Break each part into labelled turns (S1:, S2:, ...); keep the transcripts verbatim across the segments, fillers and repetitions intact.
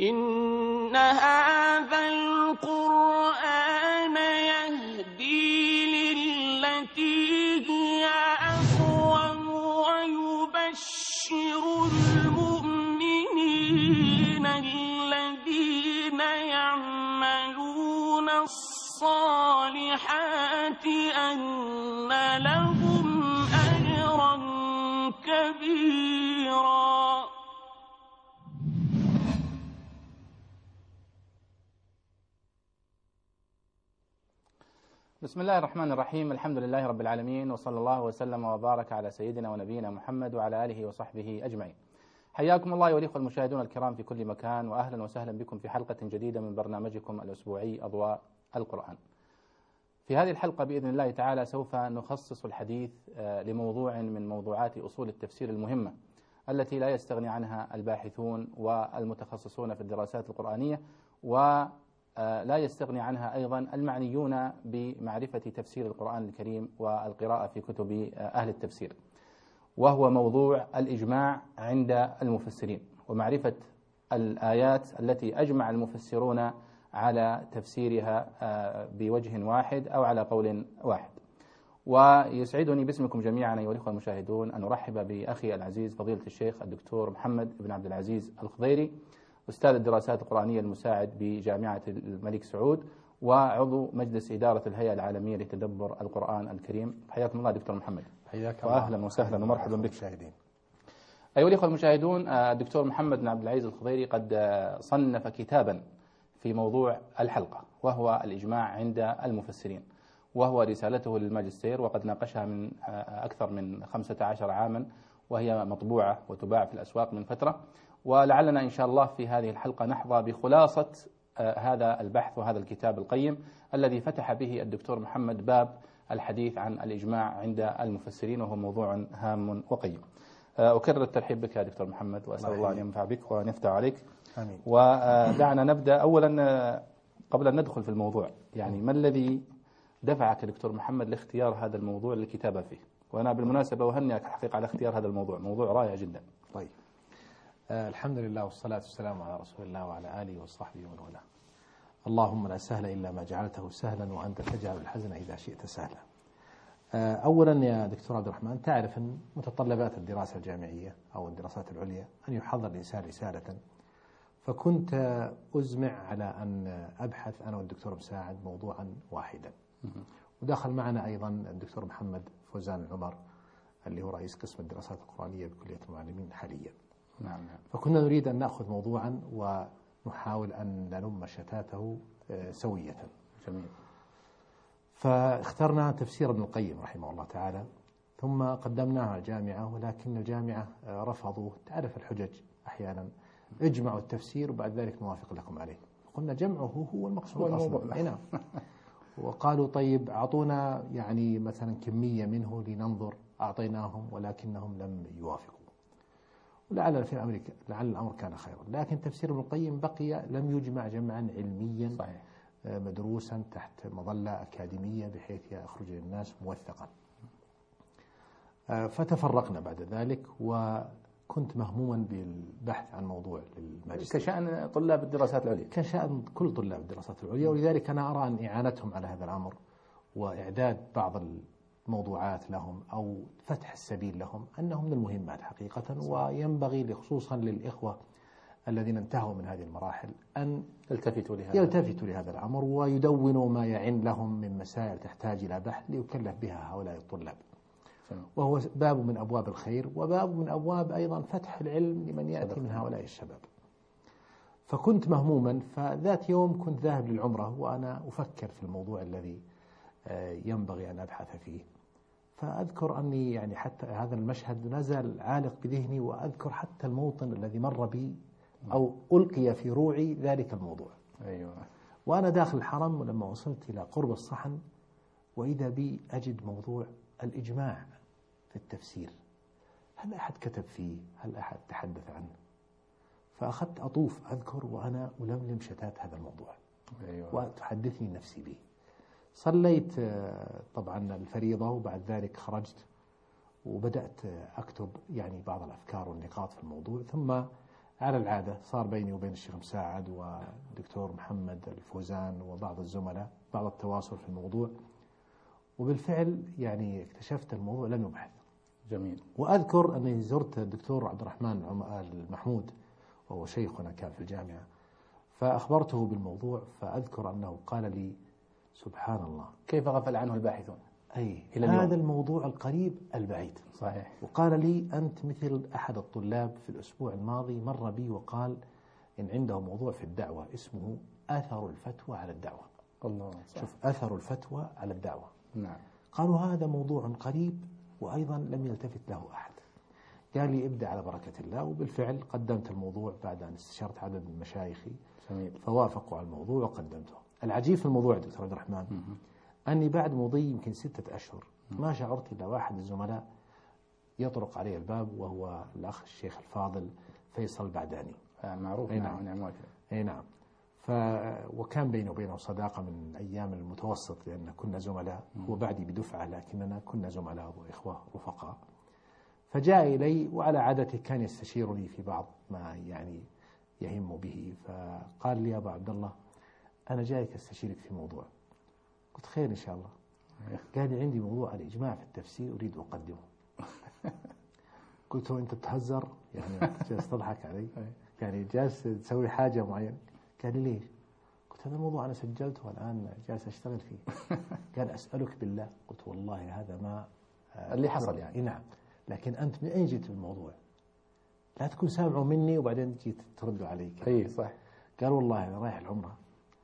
S1: إن هذا القرآن يهدي للتي هي أقوم ويبشر المؤمنين الذين يعملون الصالحات أن لهم أجرا كبيرا.
S2: بسم الله الرحمن الرحيم. الحمد لله رب العالمين، وصلى الله وسلم وبارك على سيدنا ونبينا محمد وعلى آله وصحبه أجمعين. حياكم الله أيها الإخوة المشاهدون الكرام في كل مكان، وأهلا وسهلا بكم في حلقة جديدة من برنامجكم الأسبوعي أضواء القرآن. في هذه الحلقة بإذن الله تعالى سوف نخصص الحديث لموضوع من موضوعات أصول التفسير المهمة التي لا يستغني عنها الباحثون والمتخصصون في الدراسات القرآنية، و لا يستغني عنها أيضا المعنيون بمعرفة تفسير القرآن الكريم والقراءة في كتب أهل التفسير، وهو موضوع الإجماع عند المفسرين ومعرفة الآيات التي أجمع المفسرون على تفسيرها بوجه واحد أو على قول واحد. ويسعدني باسمكم جميعا أيها الأخوة المشاهدون أن أرحب بأخي العزيز فضيلة الشيخ الدكتور محمد بن عبد العزيز الخضيري، أستاذ الدراسات القرآنية المساعد بجامعة الملك سعود وعضو مجلس إدارة الهيئة العالمية لتدبر القرآن الكريم. حياكم الله دكتور محمد.
S3: حياك
S2: الله وأهلا وسهلا ومرحبا بك. أيها الأخوة المشاهدون، الدكتور محمد بن عبد العزيز الخضيري قد صنف كتابا في موضوع الحلقة، وهو الإجماع عند المفسرين، وهو رسالته للماجستير، وقد ناقشها من أكثر من خمسة عشر عاما، وهي مطبوعة وتباع في الأسواق من فترة. ولعلنا إن شاء الله في هذه الحلقة نحظى بخلاصة هذا البحث وهذا الكتاب القيم الذي فتح به الدكتور محمد باب الحديث عن الإجماع عند المفسرين، وهو موضوع هام وقيم. أكرر الترحيب بك يا دكتور محمد، وأسأل الله أن ينفع بك وأن يفتح عليك.
S3: آمين.
S2: ودعنا نبدأ أولا قبل أن ندخل في الموضوع، يعني ما الذي دفعك دكتور محمد لاختيار هذا الموضوع للكتابة فيه؟ وأنا بالمناسبة أهنئك الحقيقة على اختيار هذا الموضوع، موضوع رائع جدا.
S3: طيب، آه الحمد لله والصلاة والسلام على رسول الله وعلى آله وصحبه ومن والاه. اللهم لا سهل إلا ما جعلته سهلا وأنت تجعل الحزن إذا شئت سهلا. آه أولا يا دكتور عبد الرحمن، تعرف أن متطلبات الدراسة الجامعية أو الدراسات العليا أن يحضر الإنسان رسالة، فكنت أزمع على أن أبحث أنا والدكتور مساعد موضوعا واحدا، ودخل معنا أيضا الدكتور محمد فوزان العمر اللي هو رئيس قسم الدراسات القرآنية بكلية المعلمين حاليا.
S2: نعم.
S3: فكنا نريد أن نأخذ موضوعا ونحاول أن نلم شتاته سوية.
S2: جميل.
S3: فاخترنا تفسير ابن القيم رحمه الله تعالى، ثم قدمناه على الجامعة، ولكن الجامعة رفضوا، تعرف الحجج أحيانا، اجمعوا التفسير وبعد ذلك نوافق لكم عليه. قلنا جمعه هو المقصود أصلا. نعم. وقالوا طيب أعطونا يعني مثلا كمية منه لننظر، أعطيناهم ولكنهم لم يوافقوا. ولعل في أمريكا لعل الأمر كان خيرا، لكن تفسير ابن القيم بقي لم يجمع جمعا علميا صحيح. مدروسا تحت مظلة أكاديمية بحيث يخرج للناس موثقا. فتفرقنا بعد ذلك، وكنت مهموما بالبحث عن موضوع للماجستير
S2: كشأن طلاب الدراسات العليا،
S3: كشأن كل طلاب الدراسات العليا، ولذلك أنا أرى أن إعانتهم على هذا الأمر وإعداد بعض الموضوعات لهم أو فتح السبيل لهم أنه من المهمات حقيقة، وينبغي خصوصا للإخوة الذين انتهوا من هذه المراحل أن
S2: يلتفتوا لهذا
S3: يلتفتوا لهذا الأمر ويدونوا ما يعن لهم من مسائل تحتاج إلى بحث ليكلف بها هؤلاء الطلاب. وهو باب من أبواب الخير، وباب من أبواب أيضا فتح العلم لمن يأتي من هؤلاء الشباب. فكنت مهموما، فذات يوم كنت ذاهب للعمرة وأنا أفكر في الموضوع الذي ينبغي أن أبحث فيه، فأذكر أني يعني حتى هذا المشهد نزل عالق بذهني، وأذكر حتى الموطن الذي مر بي أو ألقي في روعي ذلك الموضوع.
S2: أيوة.
S3: وأنا داخل الحرم، ولما وصلت إلى قرب الصحن وإذا بي أجد موضوع الإجماع في التفسير. هل أحد كتب فيه؟ هل أحد تحدث عنه؟ فأخذت أطوف أذكر وأنا ألملم شتات هذا الموضوع.
S2: أيوة.
S3: وتحدثني نفسي به. صليت طبعا الفريضة، وبعد ذلك خرجت وبدأت أكتب يعني بعض الأفكار والنقاط في الموضوع، ثم على العادة صار بيني وبين الشيخ مساعد والدكتور محمد الفوزان وبعض الزملاء بعض التواصل في الموضوع، وبالفعل يعني اكتشفت الموضوع لم يبحث.
S2: جميل.
S3: وأذكر أني زرت الدكتور عبد الرحمن المحمود وهو شيخنا كان في الجامعة، فأخبرته بالموضوع، فأذكر أنه قال لي سبحان الله
S2: كيف غفل عنه الباحثون؟
S3: أي
S2: إلى
S3: هذا
S2: اليوم.
S3: الموضوع القريب البعيد.
S2: صحيح.
S3: وقال لي أنت مثل أحد الطلاب في الأسبوع الماضي مر بي وقال إن عنده موضوع في الدعوة اسمه أثر الفتوى على الدعوة.
S2: الله. صح.
S3: شوف، أثر الفتوى على الدعوة.
S2: نعم.
S3: قالوا هذا موضوع قريب وأيضا لم يلتفت له أحد. قال لي ابدأ على بركة الله، وبالفعل قدمت الموضوع بعد أن استشرت عدد من مشايخي.
S2: جميل.
S3: فوافقوا على الموضوع وقدمته. العجيب في الموضوع دكتور عبد الرحمن م- أني بعد مضي يمكن ستة أشهر ما شعرت إلا واحد الزملاء يطرق عليه الباب، وهو الأخ الشيخ الفاضل فيصل بعداني.
S2: معروف.
S3: أي
S2: نعم.
S3: نعم.
S2: نعم.
S3: أي نعم. ف وكان بيني وبينه صداقة من أيام المتوسط، لأن كنا زملاء، هو بعدي بدفعة لكننا كنا زملاء وإخوة رفقاء. فجاء إلي وعلى عادته كان يستشيرني في بعض ما يعني يهم به، فقال لي يا أبا عبد الله أنا جايك أستشيرك في موضوع. قلت خير إن شاء الله. قال لي عندي موضوع الإجماع في التفسير أريد أقدمه. قلت له أنت بتهزر يعني، جالس تضحك علي يعني، جالس تسوي حاجة معينة؟ قال لي ليش؟ قلت هذا الموضوع أنا سجلته والآن جالس أشتغل فيه. قال أسألك بالله. قلت والله هذا ما
S2: اللي حصل يعني.
S3: نعم، لكن أنت من أين جيت بالموضوع؟ لا تكون سامعه مني وبعدين جيت تردوا علي.
S2: أي صح.
S3: قال والله أنا رايح العمرة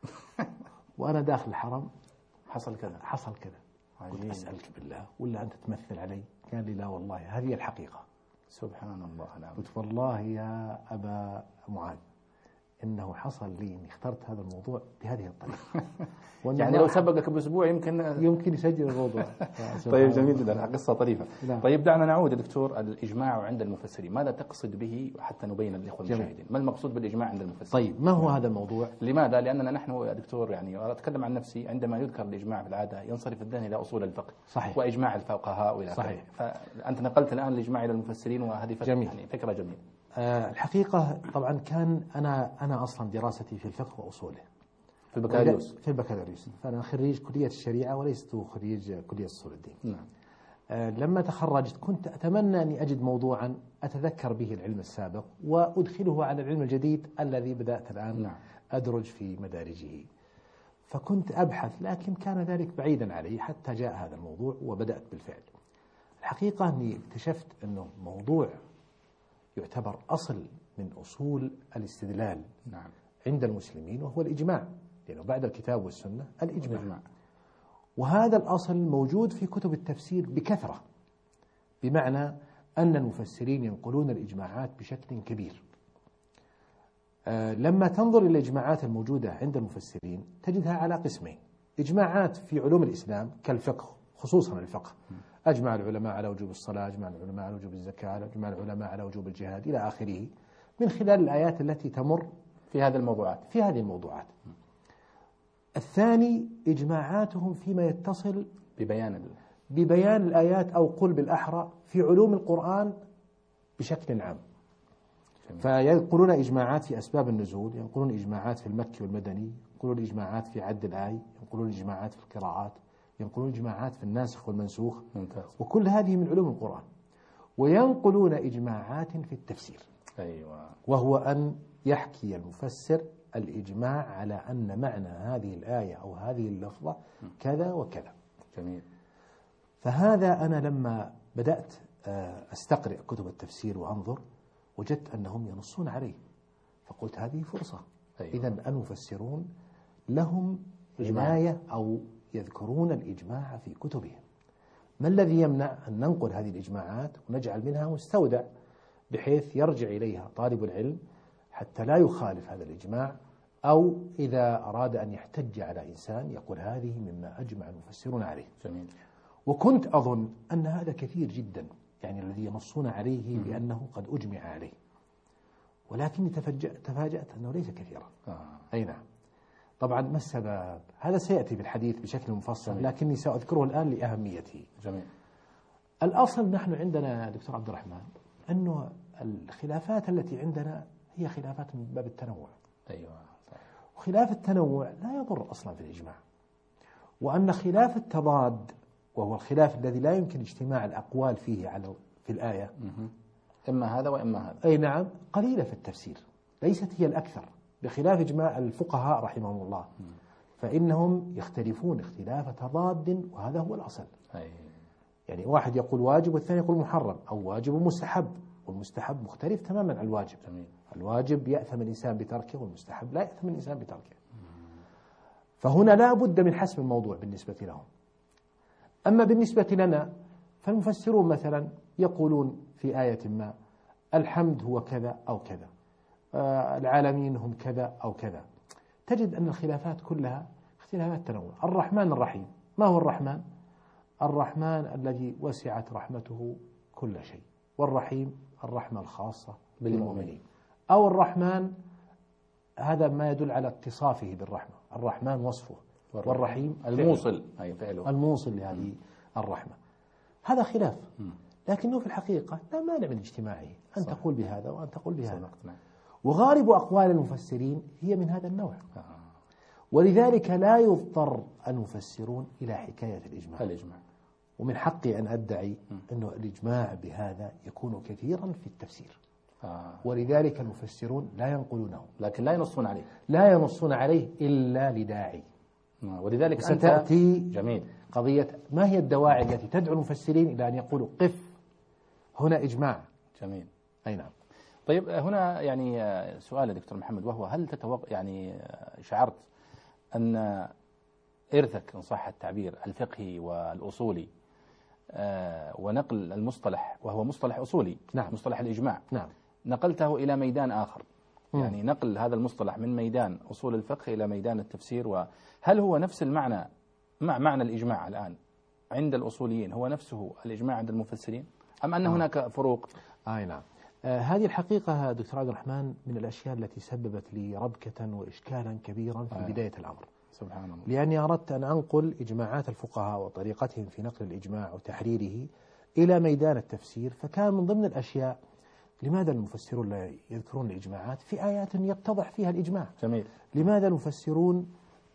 S3: وأنا داخل الحرم
S2: حصل كذا
S3: حصل كذا. قلت أسألك بالله ولا أنت تمثل علي؟ قال لي لا والله هذه الحقيقة.
S2: سبحان الله. نعم.
S3: قلت والله يا أبا معاذ إنه حصل لي إني اخترت هذا الموضوع بهذه الطريقة.
S2: يعني لو سبقك بأسبوع يمكن
S3: يمكن يسجل الموضوع.
S2: طيب جميل جدا، قصة طريفة.
S3: نعم.
S2: طيب دعنا نعود يا دكتور، الإجماع عند المفسرين ماذا تقصد به حتى نبين للإخوة المشاهدين؟ ما المقصود بالإجماع عند المفسرين؟
S3: طيب ما هو هذا الموضوع؟
S2: لماذا؟ لأننا نحن يا دكتور يعني أتكلم عن نفسي، عندما يذكر الإجماع في العادة ينصرف الذهن إلى أصول الفقه.
S3: صحيح.
S2: وإجماع الفقهاء وإلى آخره.
S3: صحيح.
S2: فأنت نقلت الآن الإجماع إلى المفسرين، وهذه فكرة جميل. يعني فكرة جميلة.
S3: أه الحقيقة طبعا كان أنا أنا أصلا دراستي في الفقه وأصوله
S2: في البكالوريوس.
S3: في البكالوريوس فأنا خريج كلية الشريعة وليست خريج كلية أصول الدين.
S2: نعم.
S3: أه لما تخرجت كنت أتمنى أني أجد موضوعا أتذكر به العلم السابق وأدخله على العلم الجديد الذي بدأت الآن
S2: نعم.
S3: أدرج في مدارجه. فكنت أبحث لكن كان ذلك بعيدا علي حتى جاء هذا الموضوع وبدأت بالفعل. الحقيقة أني اكتشفت أنه موضوع يعتبر أصل من أصول الاستدلال
S2: نعم.
S3: عند المسلمين، وهو الإجماع، لأنه بعد الكتاب والسنة الإجماع.
S2: الإجماع.
S3: وهذا الأصل موجود في كتب التفسير بكثرة، بمعنى أن المفسرين ينقلون الإجماعات بشكل كبير. أه لما تنظر إلى الإجماعات الموجودة عند المفسرين تجدها على قسمين: إجماعات في علوم الإسلام كالفقه، خصوصا الفقه، أجمع العلماء على وجوب الصلاة، أجمع العلماء على وجوب الزكاة، أجمع العلماء على وجوب الجهاد إلى آخره، من خلال الآيات التي تمر
S2: في هذه الموضوعات
S3: في هذه الموضوعات. الثاني إجماعاتهم فيما يتصل
S2: ببيان
S3: ببيان الآيات، أو قل بالأحرى في علوم القرآن بشكل عام. فينقلون إجماعات في أسباب النزول، ينقلون إجماعات في المكي والمدني، ينقلون إجماعات في عد الآي، ينقلون إجماعات في القراءات، ينقلون إجماعات في الناسخ والمنسوخ.
S2: ممتاز.
S3: وكل هذه من علوم القرآن. وينقلون إجماعات في التفسير.
S2: أيوة.
S3: وهو أن يحكي المفسر الإجماع على أن معنى هذه الآية أو هذه اللفظة كذا وكذا.
S2: جميل.
S3: فهذا أنا لما بدأت أستقرئ كتب التفسير وأنظر وجدت أنهم ينصون عليه، فقلت هذه فرصة. أيوة. إذن المفسرون لهم عناية أو يذكرون الإجماع في كتبهم. ما الذي يمنع أن ننقل هذه الإجماعات ونجعل منها مستودع بحيث يرجع إليها طالب العلم حتى لا يخالف هذا الإجماع، أو إذا أراد أن يحتج على إنسان يقول هذه مما أجمع المفسرون عليه.
S2: جميل.
S3: وكنت أظن أن هذا كثير جدا، يعني الذي ينصون عليه بأنه قد أجمع عليه، ولكني تفاجأت أنه ليس كثيرا.
S2: آه.
S3: أي نعم. طبعا ما السبب؟ هذا سيأتي بالحديث بشكل مفصل. جميل. لكني سأذكره الآن لأهميته.
S2: جميل.
S3: الأصل نحن عندنا دكتور عبد الرحمن أنه الخلافات التي عندنا هي خلافات من باب التنوع.
S2: أيوة صحيح.
S3: وخلاف التنوع لا يضر أصلا في الإجماع، وأن خلاف التضاد وهو الخلاف الذي لا يمكن اجتماع الأقوال فيه على في الآية،
S2: إما هذا وإما هذا،
S3: أي نعم، قليلة في التفسير، ليست هي الأكثر، بخلاف إجماع الفقهاء رحمهم الله فإنهم يختلفون اختلاف تضاد، وهذا هو الأصل.
S2: أي.
S3: يعني واحد يقول واجب والثاني يقول محرم، أو واجب ومستحب، والمستحب مختلف تماما عن الواجب.
S2: جميل.
S3: الواجب يأثم الإنسان بتركه، والمستحب لا يأثم الإنسان بتركه. فهنا لا بد من حسم الموضوع بالنسبة لهم. أما بالنسبة لنا فالمفسرون مثلا يقولون في آية ما الحمد هو كذا أو كذا، آه العالمين هم كذا أو كذا، تجد أن الخلافات كلها اختلافات تنوع. الرحمن الرحيم، ما هو الرحمن؟ الرحمن الذي وسعت رحمته كل شيء، والرحيم الرحمة الخاصة بالمؤمنين. أو الرحمن هذا ما يدل على اتصافه بالرحمة، الرحمن وصفه، والرحيم
S2: الموصل أي فعله،
S3: الموصل لهذه الرحمة. هذا خلاف، لكنه في الحقيقة لا مانع من اجتماعه، أن صح. تقول بهذا وأن تقول بهذا. وغالب أقوال المفسرين هي من هذا النوع، ولذلك لا يضطر المفسرون إلى حكاية الإجماع.
S2: الإجماع.
S3: ومن حقي أن أدعي أن الإجماع بهذا يكون كثيرا في التفسير، آه. ولذلك المفسرون لا ينقلونه،
S2: لكن لا ينصون عليه،
S3: لا ينصون عليه إلا لداعي.
S2: آه. ولذلك
S3: ستأتي
S2: جميل
S3: قضية ما هي الدواعي التي تدعو المفسرين إلى أن يقولوا قف هنا إجماع.
S2: جميل.
S3: أي نعم.
S2: طيب هنا يعني سؤال دكتور محمد، وهو هل تتوقع يعني شعرت أن إرثك إن صح التعبير الفقهي والأصولي آه ونقل المصطلح، وهو مصطلح أصولي،
S3: نعم.
S2: مصطلح الإجماع،
S3: نعم.
S2: نقلته إلى ميدان آخر، م. يعني نقل هذا المصطلح من ميدان أصول الفقه إلى ميدان التفسير، وهل هو نفس المعنى مع معنى الإجماع الآن عند الأصوليين هو نفسه الإجماع عند المفسرين، أم أن آه. هناك فروق؟
S3: أي نعم. آه هذه الحقيقة دكتور عبد الرحمن من الأشياء التي سببت لي ربكة وإشكالا كبيرا في آه. بداية الأمر،
S2: سبحان الله.
S3: لأني أردت أن أنقل إجماعات الفقهاء وطريقتهم في نقل الإجماع وتحريره إلى ميدان التفسير، فكان من ضمن الأشياء لماذا المفسرون لا يذكرون الإجماعات في آيات يتضح فيها الإجماع؟
S2: جميل.
S3: لماذا المفسرون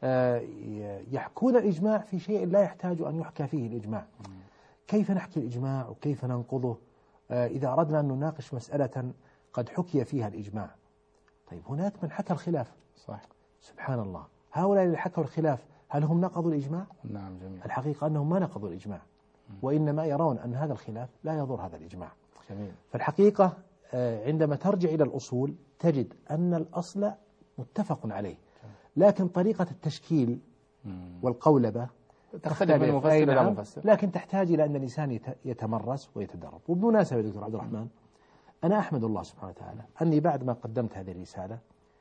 S3: يحكون الإجماع في شيء لا يحتاج أن يحكى فيه الإجماع؟ كيف نحكي الإجماع وكيف ننقضه إذا أردنا أن نناقش مسألة قد حكي فيها الإجماع؟ طيب هناك من حكى الخلاف،
S2: صح،
S3: سبحان الله، هؤلاء اللي حكوا الخلاف هل هم نقضوا الإجماع؟
S2: نعم جميل.
S3: الحقيقة أنهم ما نقضوا الإجماع، وإنما يرون أن هذا الخلاف لا يضر هذا الإجماع.
S2: جميل.
S3: فالحقيقة عندما ترجع إلى الأصول تجد أن الأصل متفق عليه، لكن طريقة التشكيل والقولبة
S2: تختلف من مفسر إلى مفسر،
S3: لكن تحتاج إلى أن الإنسان يتمرس ويتدرب. وبمناسبة دكتور عبد الرحمن، أنا أحمد الله سبحانه وتعالى أني بعد ما قدمت هذه الرسالة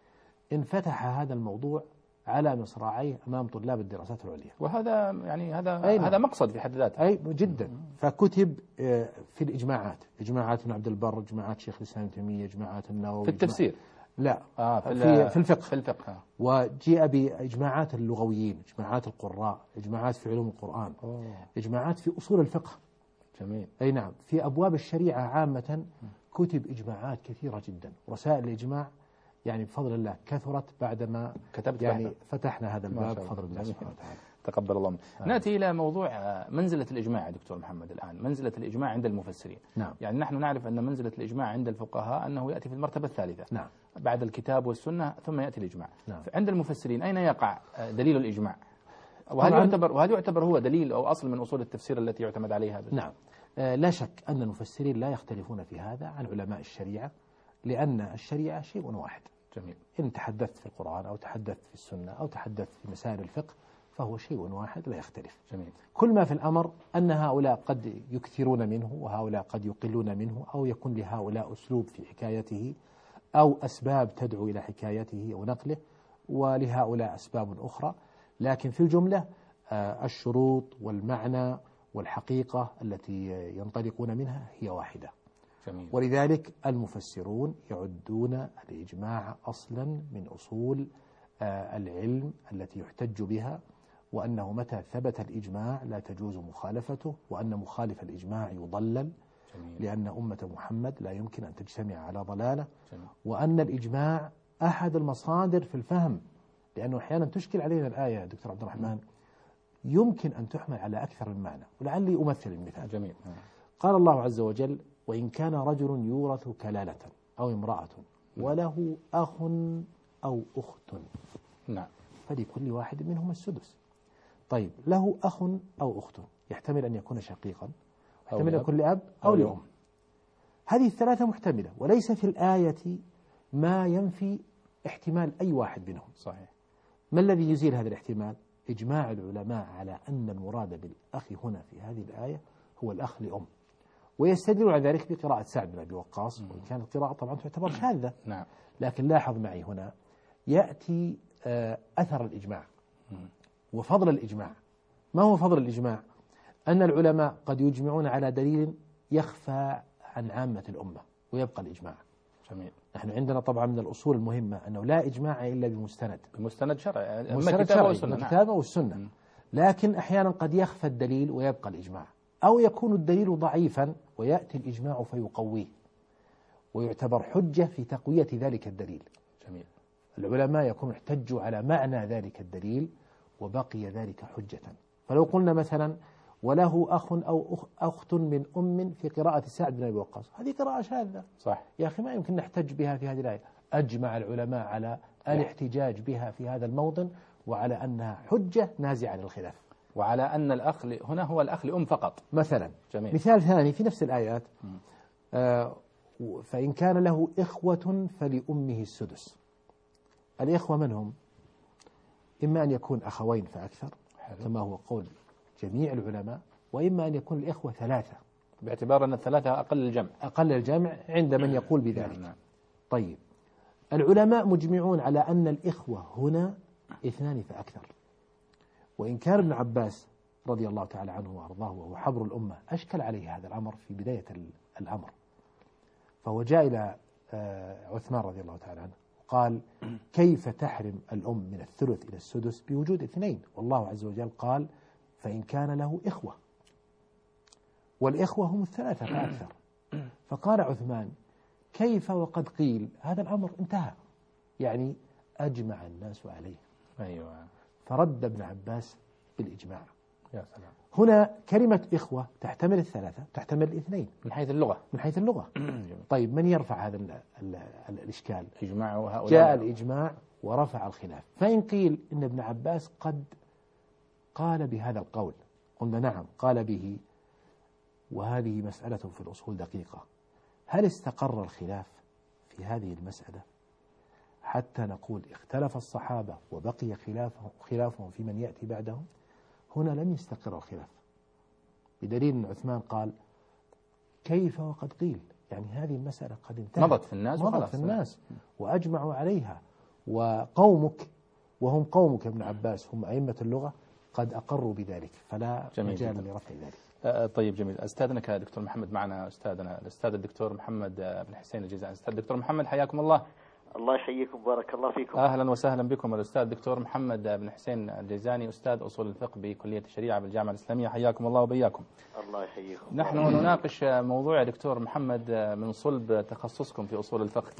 S3: انفتح هذا الموضوع على مصراعيه أمام طلاب الدراسات العليا،
S2: وهذا يعني هذا هذا مقصد في حد ذاته.
S3: أي جدا. فكتب في الإجماعات، إجماعات ابن عبد البر، إجماعات شيخ الإسلام ابن تيمية، إجماعات النووي
S2: في التفسير،
S3: لا
S2: آه
S3: في, في, في الفقه
S2: في الفقه.
S3: وجيء بإجماعات اللغويين، إجماعات القراء، إجماعات في علوم القرآن، أوه. إجماعات في أصول الفقه.
S2: جميل.
S3: أي نعم. في أبواب الشريعة عامة كتب إجماعات كثيرة جدا. رسائل الإجماع يعني بفضل الله كثرت بعدما
S2: كتبت
S3: يعني
S2: بحثا.
S3: فتحنا هذا الباب بفضل الله سبحانه وتعالى.
S2: تقبل الله منه. آه. نأتي إلى موضوع منزلة الإجماع يا دكتور محمد الآن، منزلة الإجماع عند المفسرين.
S3: نعم.
S2: يعني نحن نعرف أن منزلة الإجماع عند الفقهاء أنه يأتي في المرتبة الثالثة.
S3: نعم.
S2: بعد الكتاب والسنة ثم يأتي الإجماع.
S3: نعم.
S2: عند المفسرين أين يقع دليل الإجماع؟ وهل يعتبر وهل يعتبر هو دليل أو أصل من أصول التفسير التي يعتمد عليها؟
S3: بس؟ نعم. آه لا شك أن المفسرين لا يختلفون في هذا عن علماء الشريعة، لأن الشريعة شيء واحد.
S2: جميل.
S3: إن تحدثت في القرآن أو تحدثت في السنة أو تحدثت في مسائل الفقه فهو شيء واحد لا يختلف.
S2: جميل.
S3: كل ما في الأمر أن هؤلاء قد يكثرون منه وهؤلاء قد يقلون منه، أو يكون لهؤلاء أسلوب في حكايته أو أسباب تدعو إلى حكايته أو نقله، ولهؤلاء أسباب أخرى، لكن في الجملة الشروط والمعنى والحقيقة التي ينطلقون منها هي واحدة.
S2: جميل.
S3: ولذلك المفسرون يعدون الإجماع أصلا من أصول العلم التي يحتج بها، وأنه متى ثبت الإجماع لا تجوز مخالفته، وأن مخالف الإجماع يضلل.
S2: جميل.
S3: لأن أمة محمد لا يمكن أن تجتمع على ضلالة،
S2: جميل.
S3: وأن الإجماع أحد المصادر في الفهم، لأنه أحيانا تشكل علينا الآية يا دكتور عبد الرحمن يمكن أن تحمل على أكثر من معنى، ولعلي أمثل المثال.
S2: جميل.
S3: قال الله عز وجل: وإن كان رجل يورث كلالة أو امرأة وله أخ أو أخت،
S2: نعم،
S3: فلكل واحد منهم السدس. طيب، له أخ أو أخت يحتمل أن يكون شقيقا، يحتمل أن يكون لأب أو لأم. هذه الثلاثة محتملة، وليس في الآية ما ينفي احتمال أي واحد منهم.
S2: صحيح.
S3: ما الذي يزيل هذا الاحتمال؟ إجماع العلماء على أن المراد بالأخ هنا في هذه الآية هو الأخ لأم، ويستدل على ذلك بقراءة سعد بن أبي وقاص، وإن كانت قراءة طبعا تعتبر شاذة.
S2: نعم.
S3: لكن لاحظ معي هنا يأتي أثر الإجماع وفضل الإجماع. ما هو فضل الإجماع؟ أن العلماء قد يجمعون على دليل يخفى عن عامة الأمة ويبقى الإجماع.
S2: جميل.
S3: نحن عندنا طبعا من الأصول المهمة أنه لا إجماع إلا بمستند،
S2: بمستند شرعي،
S3: مستند شرعي من الكتاب والسنة. لكن أحيانا قد يخفى الدليل ويبقى الإجماع، أو يكون الدليل ضعيفا ويأتي الإجماع فيقويه ويعتبر حجة في تقوية ذلك الدليل.
S2: جميل.
S3: العلماء يكونوا احتجوا على معنى ذلك الدليل وبقي ذلك حجة. فلو قلنا مثلا: وله أخ أو أخت من أم في قراءة سعد بن أبي وقاص، هذه قراءة شاذة.
S2: صح.
S3: يا أخي ما يمكن نحتج بها في هذه الآية. أجمع العلماء على الاحتجاج بها في هذا الموطن، وعلى أنها حجة نازعة للخلاف،
S2: وعلى أن الأخ هنا هو الأخ لأم فقط
S3: مثلا.
S2: جميل.
S3: مثال ثاني في نفس الآيات: آه فإن كان له إخوة فلأمه السدس. الإخوة من هم؟ إما أن يكون أخوين فأكثر كما هو قول جميع العلماء، وإما أن يكون الإخوة ثلاثة،
S2: باعتبار أن الثلاثة أقل الجمع
S3: أقل الجمع عند من يقول بذلك.
S2: نعم.
S3: طيب، العلماء مجمعون على أن الإخوة هنا اثنان فأكثر، وإن كان ابن عباس رضي الله تعالى عنه وأرضاه وهو حبر الأمة أشكل عليه هذا الأمر في بداية الأمر، فهو جاء إلى عثمان رضي الله تعالى عنه قال: كيف تحرم الأم من الثلث إلى السدس بوجود اثنين؟ والله عز وجل قال: فإن كان له إخوة، والإخوة هم الثلاثة فأكثر. فقال عثمان: كيف وقد قيل؟ هذا الأمر انتهى، يعني أجمع الناس عليه.
S2: أيوة.
S3: فرد ابن عباس بالإجماع.
S2: يا سلام.
S3: هنا كلمة إخوة تحتمل الثلاثة، تحتمل الاثنين
S2: من حيث اللغة،
S3: من حيث اللغة. طيب، من يرفع هذا ال ال ال الإشكال؟
S2: إجماع هؤلاء.
S3: جاء الإجماع ورفع الخلاف. فإن قيل إن ابن عباس قد قال بهذا القول، قلنا نعم قال به، وهذه مسألة في الأصول دقيقة. هل استقر الخلاف في هذه المسألة حتى نقول اختلف الصحابة وبقي خلافهم, خلافهم في من يأتي بعدهم؟ هنا لم يستقر الخلاف، بدليل أن عثمان قال: كيف وقد قيل؟ يعني هذه المسألة قد انتهت،
S2: مضت في الناس
S3: مضت في الناس وأجمعوا عليها، وقومك وهم قومك ابن عباس هم أئمة اللغة قد أقروا بذلك، فلا مجال لرفع ذلك.
S2: أه طيب جميل. أستاذنك يا دكتور محمد، معنا أستاذنا الأستاذ الدكتور محمد بن حسين الجيزاني. أستاذ دكتور محمد حياكم الله.
S4: الله يحييكم، بارك الله فيكم.
S2: أهلا وسهلا بكم. الأستاذ الدكتور محمد بن حسين الجيزاني، أستاذ أصول الفقه بكلية الشريعة بالجامعة الإسلامية، حياكم الله وبياكم.
S4: الله يحييكم.
S2: نحن نناقش موضوع يا دكتور محمد من صلب تخصصكم في أصول الفقه،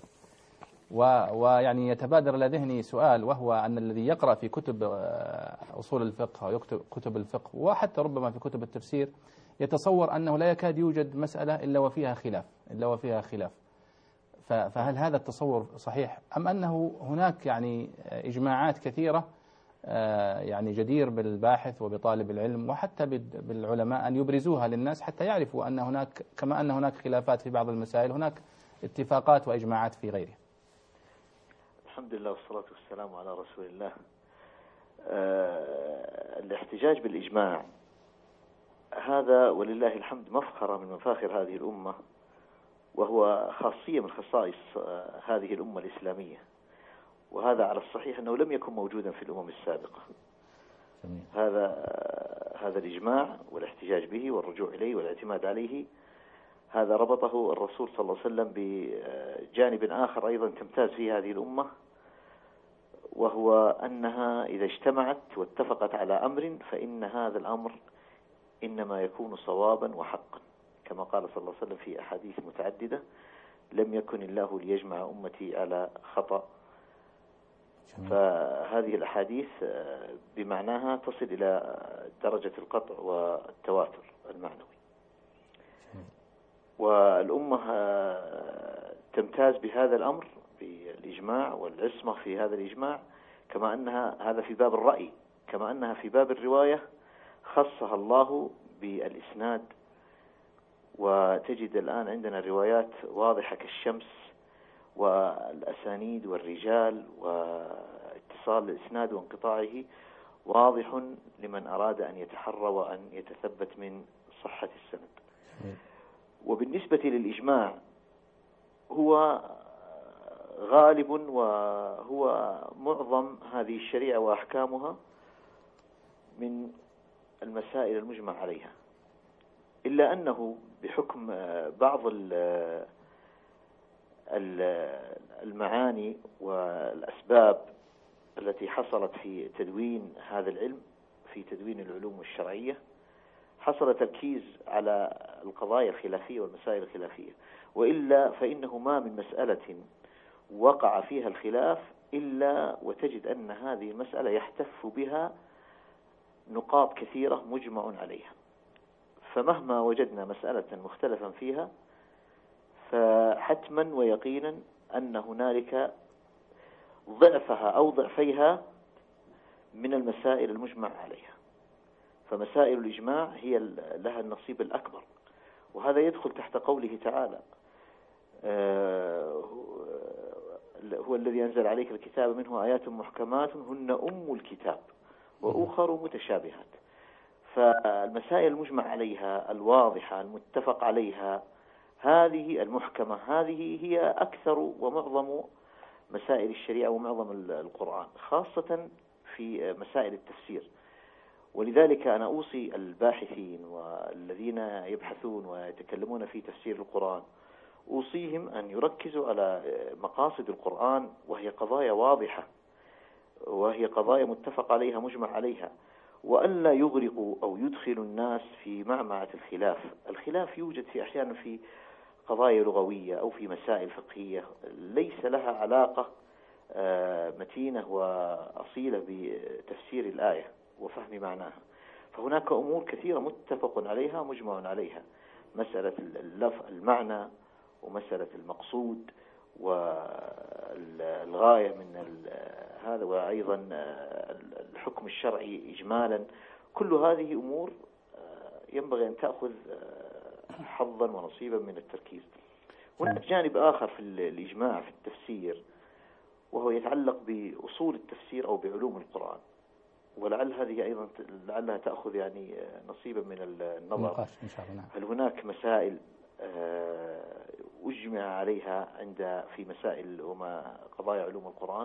S2: ويعني يتبادر إلى ذهني سؤال، وهو أن الذي يقرأ في كتب أصول الفقه ويكتب كتب الفقه وحتى ربما في كتب التفسير يتصور أنه لا يكاد يوجد مسألة إلا وفيها خلاف إلا وفيها خلاف فهل هذا التصور صحيح، أم أنه هناك يعني إجماعات كثيرة يعني جدير بالباحث وبطالب العلم وحتى بالعلماء أن يبرزوها للناس حتى يعرفوا أن هناك، كما أن هناك خلافات في بعض المسائل، هناك اتفاقات وإجماعات في غيرها؟
S4: الحمد لله والصلاة والسلام على رسول الله. أه الاحتجاج بالإجماع هذا ولله الحمد مفخرة من مفاخر هذه الأمة، وهو خاصية من خصائص هذه الأمة الإسلامية، وهذا على الصحيح أنه لم يكن موجودا في الأمم السابقة. جميل. هذا هذا الإجماع والاحتجاج به والرجوع إليه والاعتماد عليه، هذا ربطه الرسول صلى الله عليه وسلم بجانب آخر أيضا تمتاز فيه هذه الأمة، وهو أنها إذا اجتمعت واتفقت على أمر فإن هذا الأمر إنما يكون صوابا وحقا، كما قال صلى الله عليه وسلم في أحاديث متعددة: لم يكن الله ليجمع أمتي على خطأ. فهذه الأحاديث بمعناها تصل إلى درجة القطع والتواتر المعنوي. والأمة تمتاز بهذا الأمر، بالإجماع والعصمة في هذا الإجماع، كما أنها هذا في باب الرأي، كما أنها في باب الرواية خصها الله بالإسناد. وتجد الآن عندنا روايات واضحة كالشمس، والأسانيد والرجال واتصال الإسناد وانقطاعه واضح لمن أراد أن يتحرى وأن يتثبت من صحة السند. وبالنسبة للإجماع هو غالب وهو معظم هذه الشريعة وأحكامها من المسائل المجمع عليها، إلا أنه بحكم بعض المعاني والأسباب التي حصلت في تدوين هذا العلم، في تدوين العلوم الشرعية، حصل تركيز على القضايا الخلافية والمسائل الخلافية. وإلا فإنه ما من مسألة وقع فيها الخلاف إلا وتجد أن هذه المسألة يحتف بها نقاط كثيرة مجمع عليها. فمهما وجدنا مسألة مختلفا فيها فحتما ويقينا أن هنالك ضعفها أو ضعفيها من المسائل المجمع عليها. فمسائل الإجماع هي لها النصيب الأكبر، وهذا يدخل تحت قوله تعالى: هو الذي أنزل عليك الكتاب منه آيات محكمات هن أم الكتاب وأخر متشابهات. فالمسائل المجمع عليها الواضحة المتفق عليها هذه المحكمة، هذه هي أكثر ومعظم مسائل الشريعة ومعظم القرآن، خاصة في مسائل التفسير. ولذلك أنا أوصي الباحثين والذين يبحثون ويتكلمون في تفسير القرآن، أوصيهم أن يركزوا على مقاصد القرآن، وهي قضايا واضحة وهي قضايا متفق عليها مجمع عليها، وأن لا يغرقوا أو يدخلوا الناس في معمعة الخلاف. الخلاف يوجد في أحيانا في قضايا لغوية أو في مسائل فقهية ليس لها علاقة متينة وأصيلة بتفسير الآية وفهم معناها. فهناك أمور كثيرة متفق عليها مجمع عليها، مسألة اللفظ المعنى ومسألة المقصود والغاية من هذا، وأيضا الحكم الشرعي إجمالا. كل هذه أمور ينبغي أن تأخذ حظا ونصيبا من التركيز. هناك جانب آخر في الإجماع في التفسير، وهو يتعلق بأصول التفسير أو بعلوم القرآن، ولعل هذه أيضا لعلها تأخذ يعني نصيبا من النظر
S2: إن شاء الله.
S4: هل هناك مسائل أجمع عليها عند في مسائل وما قضايا علوم القرآن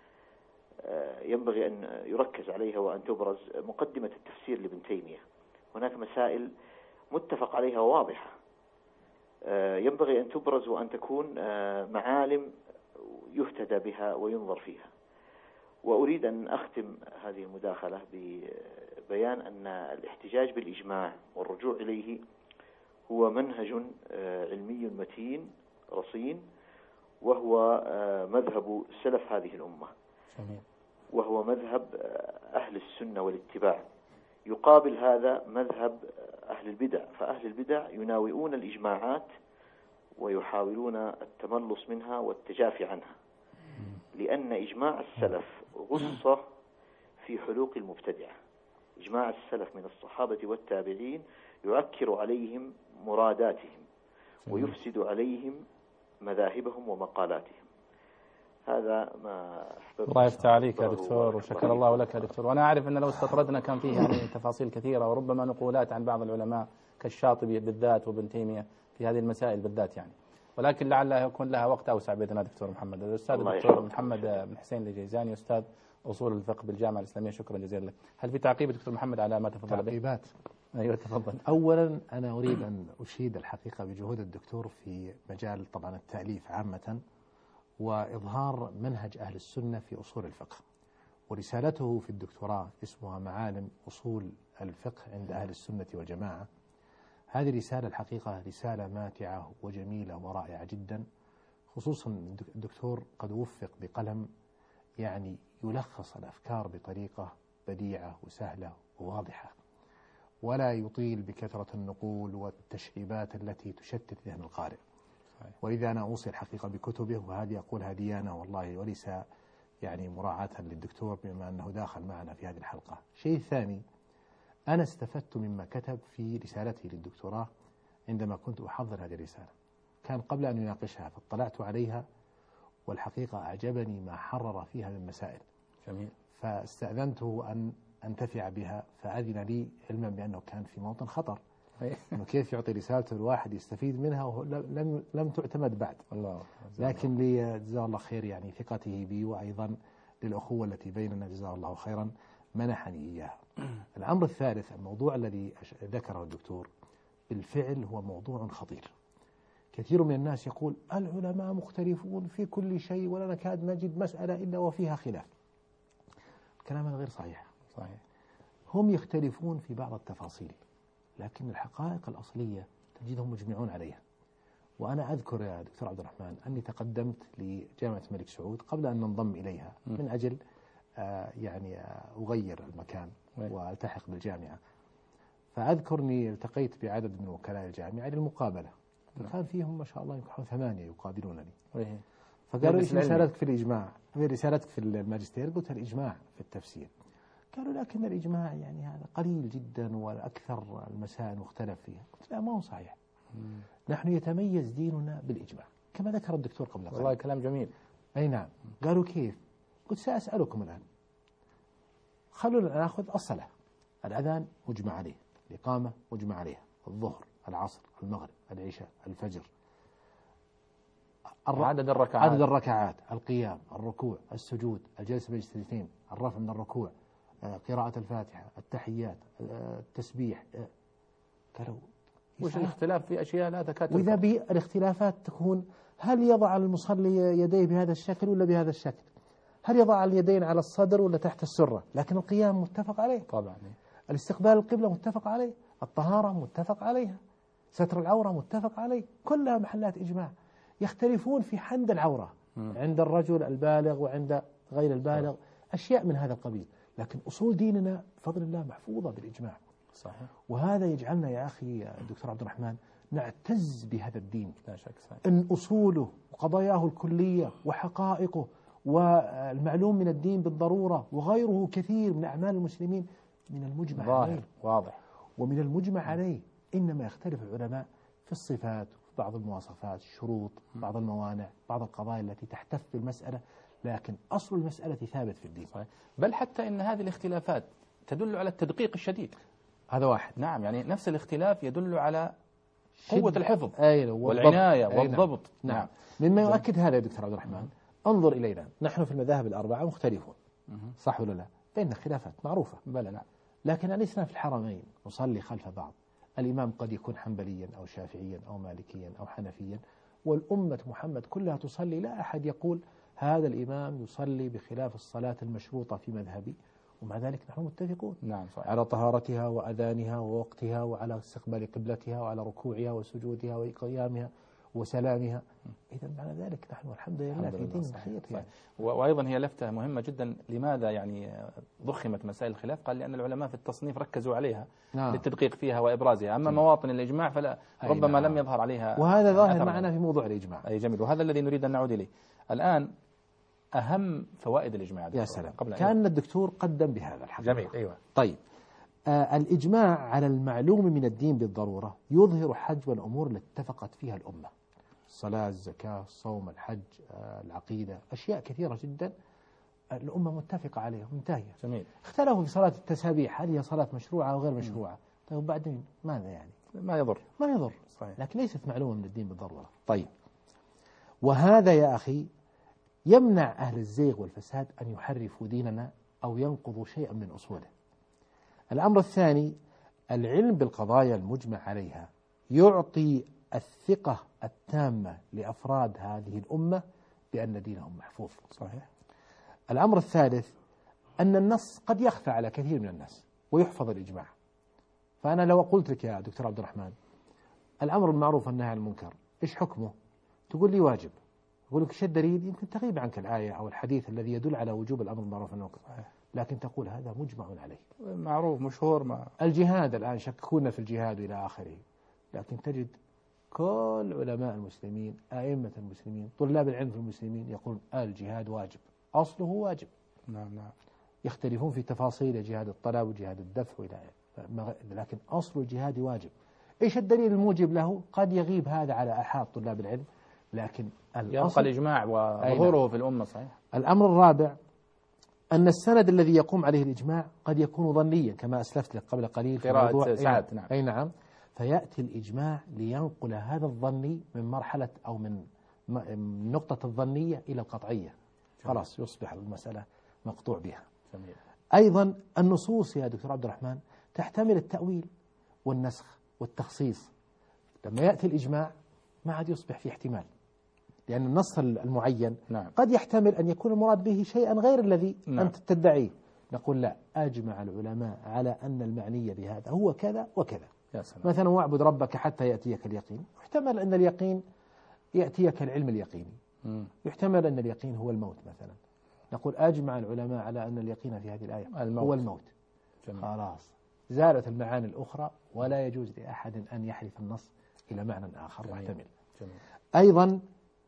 S4: ينبغي أن يركز عليها وأن تبرز. مقدمة التفسير لابن تيمية، هناك مسائل متفق عليها واضحة ينبغي أن تبرز وأن تكون معالم يهتدى بها وينظر فيها. وأريد أن أختم هذه المداخلة ببيان أن الاحتجاج بالإجماع والرجوع إليه هو منهج علمي متين رصين، وهو مذهب سلف هذه الأمة، وهو مذهب أهل السنة والاتباع. يقابل هذا مذهب أهل البدع، فأهل البدع يناوئون الإجماعات ويحاولون التملص منها والتجافي عنها، لأن إجماع السلف غصة في حلوق المبتدعة. إجماع السلف من الصحابة والتابعين يعكر عليهم مراداتهم ويفسد عليهم مذاهبهم ومقالاتهم. هذا ما أحببت.
S2: الله يفتح عليك يا دكتور، وشكر الله لك يا دكتور. وأنا أعرف أن لو استطردنا كان فيه يعني تفاصيل كثيرة وربما نقولات عن بعض العلماء كالشاطبي بالذات وابن تيمية في هذه المسائل بالذات يعني، ولكن لعل يكون لها وقت أوسع بإذن الله. دكتور محمد، الأستاذ الدكتور محمد بن حسين الجيزاني، أستاذ أصول الفقه بالجامعة الإسلامية، شكرا جزيلا لك. هل في تعقيب دكتور محمد على ما تفضل به؟
S3: تعقيبات.
S2: أيوة تفضل.
S3: أولا أنا أريد أن أشيد الحقيقة بجهود الدكتور في مجال طبعا التأليف عامة، وإظهار منهج أهل السنة في أصول الفقه، ورسالته في الدكتوراه اسمها معالم أصول الفقه عند أهل السنة والجماعة. هذه رسالة الحقيقة رسالة ماتعة وجميلة ورائعة جدا، خصوصا الدكتور قد وفق بقلم يعني يلخص الأفكار بطريقة بديعة وسهلة وواضحة، ولا يطيل بكثرة النقول والتشعيبات التي تشتت ذهن القارئ. ولذا أنا أوصي الحقيقة بكتبه، وهذه أقولها ديانة والله وليس يعني مراعاة للدكتور بما أنه داخل معنا في هذه الحلقة. شيء ثاني، أنا استفدت مما كتب في رسالته للدكتوراه عندما كنت أحضر هذه الرسالة. كان قبل أن يناقشها فاطلعت عليها، والحقيقة أعجبني ما حرر فيها من مسائل.
S2: جميل.
S3: فاستأذنته أن أنتفع بها، فأذن لي علما بأنه كان في موطن خطر، إنه كيف يعطي رسالته الواحد يستفيد منها ولم لم تعتمد بعد. الله. لكن لي جزاه الله خير يعني ثقته بي، وأيضا للأخوة التي بيننا جزاه الله خيرا منحني إياها. الأمر الثالث، الموضوع الذي ذكره الدكتور بالفعل هو موضوع خطير. كثير من الناس يقول العلماء مختلفون في كل شيء ولا نكاد نجد مسألة إلا وفيها خلاف. الكلام هذا غير صحيح.
S2: صحيح.
S3: هم يختلفون في بعض التفاصيل، لكن الحقائق الأصلية تجدهم مجمعون عليها. وأنا أذكر يا دكتور عبد الرحمن أني تقدمت لجامعة الملك سعود قبل أن ننضم إليها من أجل آه يعني آه أغير المكان والتحق بالجامعة. فأذكرني التقيت بعدد من وكلاء الجامعة للمقابلة، كان فيهم ما شاء الله يمكن ثمانية يقابلونني. فقالوا إيش رسالتك في الإجماع؟ رسالتك في الماجستير؟ قلت الإجماع في التفسير. قالوا لكن الإجماع يعني هذا قليل جدا والأكثر المسائل مختلف فيها. قلت لا، ما هو صحيح. مم. نحن يتميز ديننا بالإجماع كما ذكر الدكتور قبل قليل.
S2: والله كلام جميل.
S3: أي نعم. قالوا كيف؟ قلت سأسألكم الآن. خلونا نأخذ الصلاة. الأذان مجمع عليه، الإقامة مجمع عليها، الظهر، العصر، المغرب، العشاء، الفجر،
S2: عدد الركعات
S3: عدد الركعات، القيام، الركوع، السجود، الجلسة بين السجدتين، الرفع من الركوع، قراءة الفاتحة، التحيات، التسبيح. قالوا
S2: وش الاختلاف في أشياء لا تكاد.
S3: وإذا بالاختلافات تكون هل يضع المصلي يديه بهذا الشكل ولا بهذا الشكل؟ هل يضع اليدين على الصدر ولا تحت السرة؟ لكن القيام متفق عليه
S2: طبعا،
S3: الاستقبال القبلة متفق عليه، الطهارة متفق عليها، ستر العورة متفق عليه، كلها محلات إجماع. يختلفون في حد العورة م. عند الرجل البالغ وعند غير البالغ، أشياء من هذا القبيل، لكن أصول ديننا بفضل الله محفوظة بالإجماع.
S2: صحيح.
S3: وهذا يجعلنا يا أخي دكتور عبد الرحمن نعتز بهذا الدين.
S2: لا شك. صحيح.
S3: إن أصوله وقضاياه الكلية وحقائقه والمعلوم من الدين بالضرورة وغيره كثير من أعمال المسلمين من المجمع
S2: ظاهر
S3: عليه
S2: واضح.
S3: ومن المجمع عليه، إنما يختلف العلماء في الصفات، بعض المواصفات، الشروط، بعض الموانع، بعض القضايا التي تحتف بالمسألة، لكن أصل المسألة ثابت في الدين.
S2: صحيح. بل حتى إن هذه الاختلافات تدل على التدقيق الشديد.
S3: هذا واحد.
S2: نعم، يعني نفس الاختلاف يدل على قوة الحفظ
S3: أيوة
S2: والعناية والضبط.
S3: نعم. نعم. مما يؤكد هذا يا دكتور عبد الرحمن، انظر إلينا نحن في المذاهب الأربعة مختلفون، صح ولا لا؟ بيننا خلافات معروفة.
S2: بلى نعم.
S3: لكن ألسنا في الحرمين نصلي خلف بعض، الإمام قد يكون حنبليا أو شافعيا أو مالكيا أو حنفيا، والأمة محمد كلها تصلي، لا أحد يقول هذا الإمام يصلي بخلاف الصلاة المشروطة في مذهبي، ومع ذلك نحن متفقون.
S2: نعم صحيح.
S3: على طهارتها وأذانها ووقتها وعلى استقبال قبلتها وعلى ركوعها وسجودها وقيامها وسلامها. إذا معنى ذلك نحن الحمد لله في دين خير. يعني.
S2: وأيضا هي لفتة مهمة جدا، لماذا يعني ضخمت مسائل الخلاف؟ قال لأن العلماء في التصنيف ركزوا عليها نعم. للتدقيق فيها وإبرازها، أما مواطن الإجماع فلا ربما نعم. لم يظهر عليها،
S3: وهذا ظاهر معنا في موضوع الإجماع.
S2: أي جميل، وهذا الذي نريد أن نعود إليه الآن. أهم فوائد الإجماع
S3: يا سلام، كأن الدكتور قدم بهذا الحقيقة.
S2: جميل. أيوة.
S3: طيب، آه الإجماع على المعلوم من الدين بالضرورة يظهر حجم الأمور التي اتفقت فيها الأمة، الصلاة، الزكاة، الصوم، الحج، آه العقيدة، أشياء كثيرة جدا الأمة متفقة عليها منتهية.
S2: جميل.
S3: اختلفوا في صلاة التسابيح، هل هي صلاة مشروعة أو غير مشروعة؟ طيب وبعدين ماذا يعني؟
S2: ما يضر.
S3: ما يضر.
S2: صحيح.
S3: لكن ليست معلومة من الدين بالضرورة. طيب، وهذا يا أخي يمنع أهل الزيغ والفساد أن يحرفوا ديننا أو ينقضوا شيئا من أصوله. الأمر الثاني، العلم بالقضايا المجمع عليها يعطي الثقة التامة لأفراد هذه الأمة بأن دينهم محفوظ.
S2: صحيح.
S3: الأمر الثالث، أن النص قد يخفى على كثير من الناس ويحفظ الإجماع. فأنا لو قلت لك يا دكتور عبد الرحمن الأمر المعروف والنهي عن المنكر إيش حكمه؟ تقول لي واجب. أقول لك إيش الدليل؟ يمكن تغيب عنك الآية أو الحديث الذي يدل على وجوب الأمر بالمعروف والنهي عن المنكر، لكن تقول هذا مجمع عليه،
S2: معروف مشهور. ما
S3: الجهاد الآن شككونا في الجهاد إلى آخره، لكن تجد كل علماء المسلمين، أئمة المسلمين، طلاب العلم في المسلمين يقولون الجهاد واجب، أصله واجب.
S2: نعم نعم.
S3: يختلفون في تفاصيل جهاد الطلب وجهاد الدفع وإلى، لكن أصل الجهاد واجب. إيش الدليل الموجب له؟ قد يغيب هذا على أحد طلاب العلم، لكن
S2: يبقى الإجماع وظهوره في الأمة. صحيح.
S3: الأمر الرابع أن السند الذي يقوم عليه الإجماع قد يكون ظنيا كما أسلفت لك قبل قليل في موضوع
S2: سعد. نعم.
S3: أي نعم. فيأتي الإجماع لينقل هذا الظني من مرحلة أو من نقطة الظنية إلى القطعية، خلاص يصبح المسألة مقطوع بها.
S2: جميل.
S3: أيضا النصوص يا دكتور عبد الرحمن تحتمل التأويل والنسخ والتخصيص. لما يأتي الإجماع ما عاد يصبح في احتمال، لأن النص المعين
S2: نعم.
S3: قد يحتمل أن يكون المراد به شيئا غير الذي
S2: نعم.
S3: أنت تدعيه. نقول لا، أجمع العلماء على أن المعني بهذا هو كذا وكذا.
S2: يا سلام.
S3: مثلا واعبد ربك حتى يأتيك اليقين، يحتمل أن اليقين يأتيك العلم اليقيني،
S2: مم.
S3: يحتمل أن اليقين هو الموت مثلا. نقول أجمع العلماء على أن اليقين في هذه الآية الموت. هو الموت.
S2: جميل.
S3: خلاص زالت المعاني الأخرى، ولا يجوز لأحد أن يحرف النص إلى معنى آخر محتمل. أيضا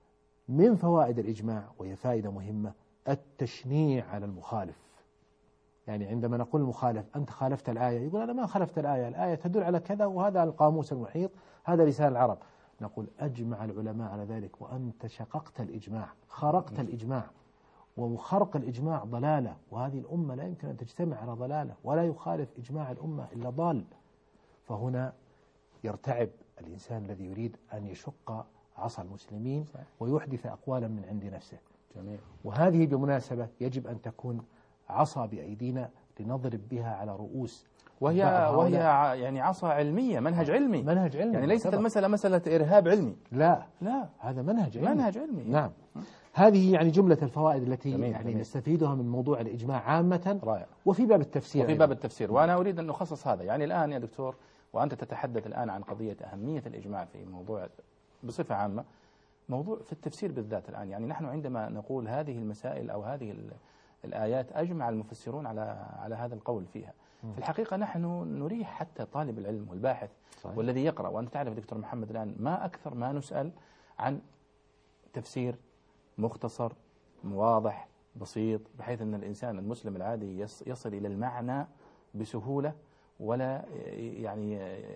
S3: من فوائد الإجماع، وهي فائدة مهمة، التشنيع على المخالف. يعني عندما نقول المخالف أنت خالفت الآية، يقول أنا ما خالفت الآية، الآية تدل على كذا وهذا القاموس المحيط، هذا لسان العرب. نقول أجمع العلماء على ذلك، وأنت شققت الإجماع، خرقت الإجماع، وخرق الإجماع ضلالة، وهذه الأمة لا يمكن أن تجتمع على ضلالة، ولا يخالف إجماع الأمة إلا ضال. فهنا يرتعب الإنسان الذي يريد أن يشق عصا المسلمين ويحدث أقوالا من عند نفسه.
S2: جميل.
S3: وهذه بمناسبة يجب أن تكون عصا بأيدينا لنضرب بها على رؤوس،
S2: وهي وهي يعني عصا علمية، منهج علمي،
S3: منهج علمي،
S2: يعني ليست المسألة مسألة إرهاب علمي،
S3: لا
S2: لا،
S3: هذا منهج علمي.
S2: منهج علمي.
S3: نعم. هذه يعني جملة الفوائد التي
S2: جميل.
S3: يعني
S2: جميل.
S3: نستفيدها من موضوع الإجماع عامة.
S2: رائع.
S3: وفي باب التفسير
S2: وفي باب التفسير، وأنا أريد أن نخصص هذا. يعني الآن يا دكتور، وأنت تتحدث الآن عن قضية أهمية الإجماع في موضوع بصفة عامة، موضوع في التفسير بالذات الآن، يعني نحن عندما نقول هذه المسائل أو هذه الآيات أجمع المفسرون على على هذا القول فيها. في الحقيقة نحن نريح حتى طالب العلم والباحث صحيح. والذي يقرأ. وأنت تعرف دكتور محمد الآن ما أكثر ما نسأل عن تفسير مختصر واضح بسيط، بحيث أن الإنسان المسلم العادي يصل إلى المعنى بسهولة، ولا يعني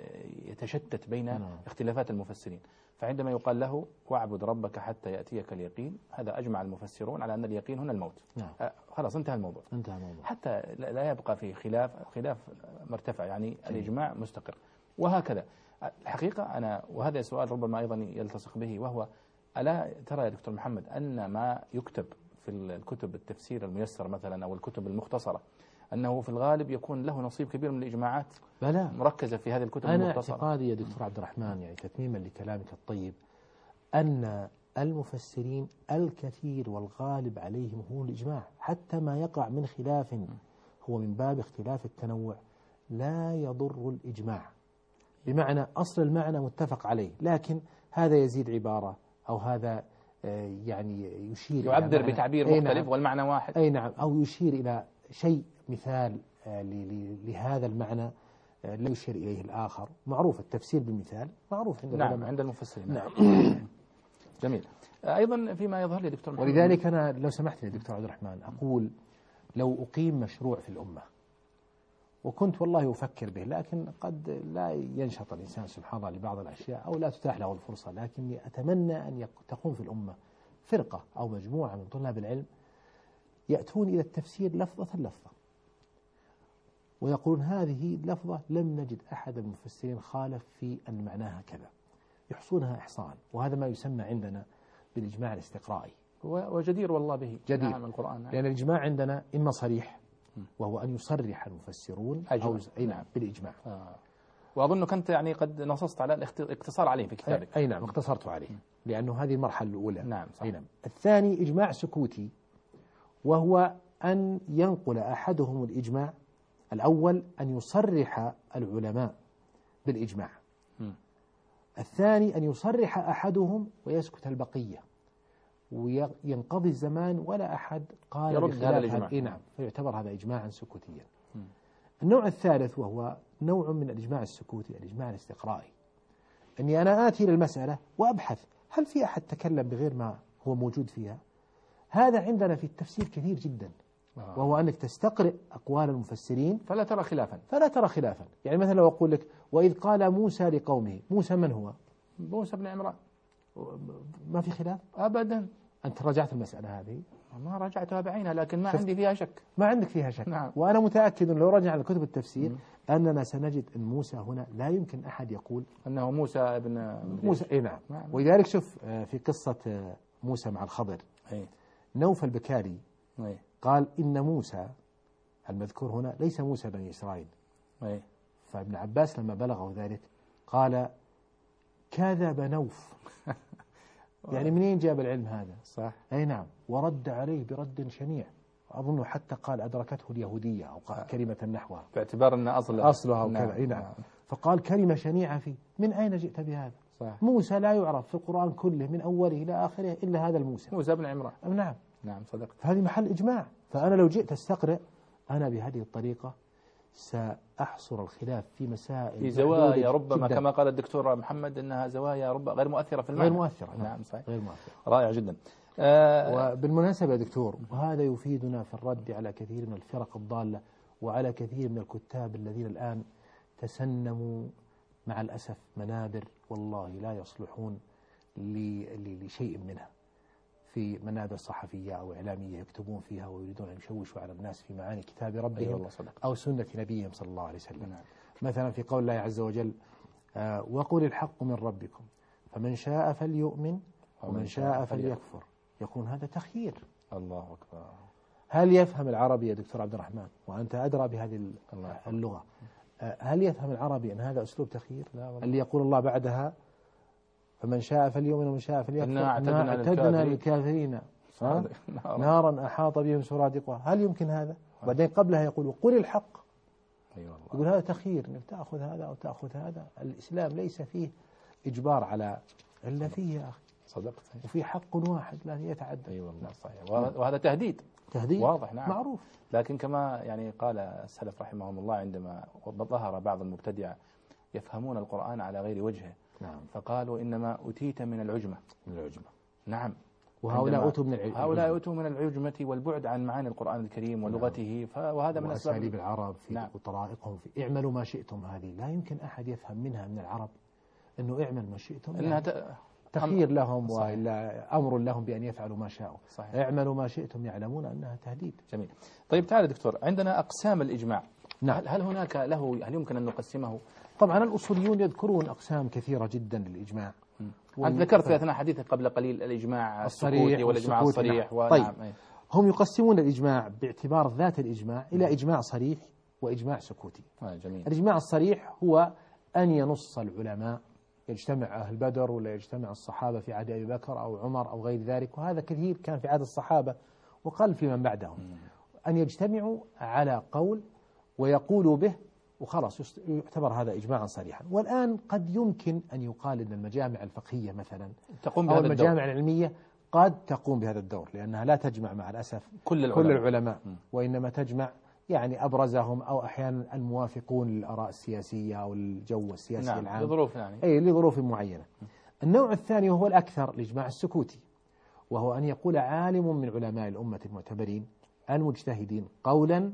S2: يتشتت بين نعم. اختلافات المفسرين. فعندما يقال له واعبد ربك حتى يأتيك اليقين، هذا أجمع المفسرون على أن اليقين هنا الموت.
S3: نعم.
S2: آه خلاص انتهى الموضوع.
S3: انتهى الموضوع.
S2: حتى لا يبقى في خلاف خلاف مرتفع، يعني جميل. الإجماع مستقر. وهكذا الحقيقة أنا، وهذا سؤال ربما أيضا يلتصق به، وهو ألا ترى يا دكتور محمد أن ما يكتب في الكتب التفسير الميسر مثلا أو الكتب المختصرة أنه في الغالب يكون له نصيب كبير من الإجماعات
S3: بلى.
S2: مركزة في هذه الكتب
S3: أنا
S2: المختصرة؟
S3: أنا اعتقادي يا دكتور عبد الرحمن، يعني تتميما لكلامك الطيب، أن المفسرين الكثير والغالب عليهم هو الإجماع، حتى ما يقع من خلاف هو من باب اختلاف التنوع، لا يضر الإجماع، بمعنى أصل المعنى متفق عليه، لكن هذا يزيد عبارة أو هذا يعني يشير
S2: يعبر بتعبير مختلف نعم والمعنى واحد.
S3: أي نعم، أو يشير إلى شيء مثال لهذا المعنى لا يشير إليه الآخر. معروف التفسير بالمثال معروف عند
S2: نعم عند المفسرين.
S3: نعم.
S2: جميل. أيضا فيما يظهر لي دكتور محمد،
S3: ولذلك أنا لو سمحت لي دكتور عبد الرحمن أقول لو أقيم مشروع في الأمة، وكنت والله أفكر به، لكن قد لا ينشط الإنسان سبحان الله لبعض الأشياء أو لا تتاح له الفرصة، لكني أتمنى أن تقوم في الأمة فرقة أو مجموعة من طلاب العلم يأتون إلى التفسير لفظة لفظة، ويقولون هذه لفظة لم نجد أحد المفسرين خالف في أن معناها كذا، يحصونها إحصاء، وهذا ما يسمى عندنا بالإجماع الاستقرائي،
S2: وجدير والله به
S3: جدير.
S2: نعم القرآن نعم.
S3: لأن الإجماع عندنا إما صريح وهو أن يصرح المفسرون أو أي نعم بالإجماع.
S2: آه. وأظنك أنت يعني قد نصصت على الاقتصار عليه في كتابك.
S3: أي نعم اقتصرت عليه لأنه هذه المرحلة الأولى.
S2: نعم صح.
S3: أي نعم. الثاني إجماع سكوتي، وهو أن ينقل أحدهم الإجماع الأول، أن يصرح العلماء بالإجماع، م. الثاني أن يصرح أحدهم ويسكت البقية وينقضي الزمان ولا أحد قال
S2: يرد
S3: بخلاف
S2: هذا الإجماع.
S3: إيه نعم، فيعتبر هذا إجماعا سكوتيا. النوع الثالث وهو نوع من الإجماع السكوتي، الإجماع الاستقرائي، أني أنا آتي للمسألة وأبحث هل في أحد تكلم بغير ما هو موجود فيها. هذا عندنا في التفسير كثير جدا، وهو أنك تستقرئ أقوال المفسرين
S2: فلا ترى خلافا.
S3: فلا ترى خلافا. يعني مثلا لو أقول لك وإذ قال موسى لقومه، موسى من هو؟
S2: موسى بن عمران،
S3: ما في خلاف
S2: أبدا.
S3: أنت راجعت المسألة هذه؟
S2: ما راجعتها بعينها، لكن ما عندي فيها شك.
S3: ما عندك فيها شك.
S2: نعم.
S3: وأنا متأكد أن لو رجعنا لكتب التفسير م. أننا سنجد أن موسى هنا لا يمكن أحد يقول
S2: أنه موسى ابن
S3: موسى. إيه نعم.
S2: نعم.
S3: ولذلك شوف في قصة موسى مع الخضر،
S2: أي.
S3: نوف البكاري
S2: أي.
S3: قال إن موسى المذكور هنا ليس موسى بني إسرائيل.
S2: أي.
S3: فابن عباس لما بلغه ذلك قال كذب نوف. يعني منين جاب العلم هذا؟
S2: صح.
S3: أي نعم. ورد عليه برد شنيع، أظن حتى قال أدركته اليهودية أو قال كلمة نحوها
S2: باعتبار أن أصلها
S3: أصلها وكذا. نعم. نعم. فقال كلمة شنيعة فيه، من أين جئت بهذا؟
S2: صح.
S3: موسى لا يعرف في القرآن كله من أوله إلى آخره إلا هذا الموسى،
S2: موسى بن عمران.
S3: نعم.
S2: نعم صدقت.
S3: هذه محل إجماع. فأنا لو جئت أستقرأ أنا بهذه الطريقة سأحصر الخلاف في مسائل
S2: في زوايا ربما
S3: جداً.
S2: كما قال الدكتور محمد أنها زوايا ربما غير مؤثرة في المعنى.
S3: غير مؤثرة.
S2: نعم صحيح.
S3: غير مؤثرة.
S2: رائع جدا. آه
S3: وبالمناسبة يا دكتور، وهذا يفيدنا في الرد على كثير من الفرق الضالة وعلى كثير من الكتاب الذين الآن تسنموا مع الأسف منابر والله لا يصلحون لشيء منها، في منابر صحفية أو إعلامية يكتبون فيها ويريدون أن يشوشوا على الناس في معاني كتاب ربهم
S2: أيوة
S3: أو سنة نبيهم صلى الله عليه وسلم.
S2: نعم.
S3: مثلا في قول الله عز وجل آه وقل الحق من ربكم فمن شاء فليؤمن ومن شاء فليكفر، يكون هذا تخيير.
S2: الله أكبر.
S3: هل يفهم العربي يا دكتور عبد الرحمن وأنت أدرى بهذه اللغة، آه هل يفهم العربي أن هذا أسلوب تخيير؟ اللي يقول الله بعدها فمن شاء فليؤمن ومن شاء فليكفر إنا أعتدنا للكافرين نارا أحاط بهم سرادقها، هل يمكن هذا؟ وبعدين قبلها يقول قل الحق.
S2: أيوة
S3: يقول هذا تخيير، انك تأخذ هذا أو تأخذ هذا. الإسلام ليس فيه إجبار على إلا فيه يا أخي.
S2: صدقت.
S3: وفي حق واحد لا يتعدى.
S2: أيوة والله صحيح. وهذا تهديد
S3: تهديد
S2: واضح. نعم
S3: معروف.
S2: لكن كما يعني قال السلف رحمهم الله عندما ظهر بعض المبتدعة يفهمون القرآن على غير وجهه،
S3: نعم.
S2: فقالوا إنما أتيت من العجمة.
S3: من العجمة.
S2: نعم.
S3: وهؤلاء أتوا من العجمة.
S2: هؤلاء أتوا من العجمة والبعد عن معاني القرآن الكريم ولغته. نعم. وهذا من
S3: أساليب العرب في
S2: نعم.
S3: وطرائقهم في اعملوا ما شئتم. هذه لا يمكن أحد يفهم منها من العرب أنه اعمل ما شئتم
S2: إنها
S3: يعني تخيير لهم وإلا أمر لهم بأن يفعلوا ما شاءوا.
S2: صحيح.
S3: اعملوا ما شئتم يعلمون أنها تهديد.
S2: جميل. طيب تعال دكتور، عندنا أقسام الإجماع.
S3: نعم.
S2: هل هناك له هل يمكن أن نقسمه؟
S3: طبعا الأصوليون يذكرون أقسام كثيرة جدا للإجماع.
S2: أنت ذكرت في أثناء حديثك قبل قليل الإجماع الصريح والإجماع الصريح.
S3: نعم. طيب نعم. هم يقسمون الإجماع باعتبار ذات الإجماع إلى إجماع صريح وإجماع سكوتي.
S2: آه جميل.
S3: الإجماع الصريح هو أن ينص العلماء، يجتمع أهل بدر ولا يجتمع الصحابة في عهد أبي بكر أو عمر أو غير ذلك، وهذا كثير كان في عهد الصحابة وقل في من بعدهم، أن يجتمعوا على قول ويقولوا به وخلاص يعتبر هذا إجماعا صريحا. والآن قد يمكن أن يقال أن المجامع الفقهية مثلا
S2: تقوم
S3: أو
S2: بهذا
S3: المجامع
S2: الدور.
S3: العلمية قد تقوم بهذا الدور، لأنها لا تجمع مع الأسف
S2: كل العلماء,
S3: كل العلماء وإنما تجمع يعني أبرزهم أو أحيانا الموافقون للآراء السياسية أو الجو السياسي
S2: نعم.
S3: العام
S2: لظروف يعني.
S3: أي لظروف معينة. النوع الثاني وهو الأكثر الإجماع السكوتي، وهو أن يقول عالم من علماء الأمة المعتبرين المجتهدين قولا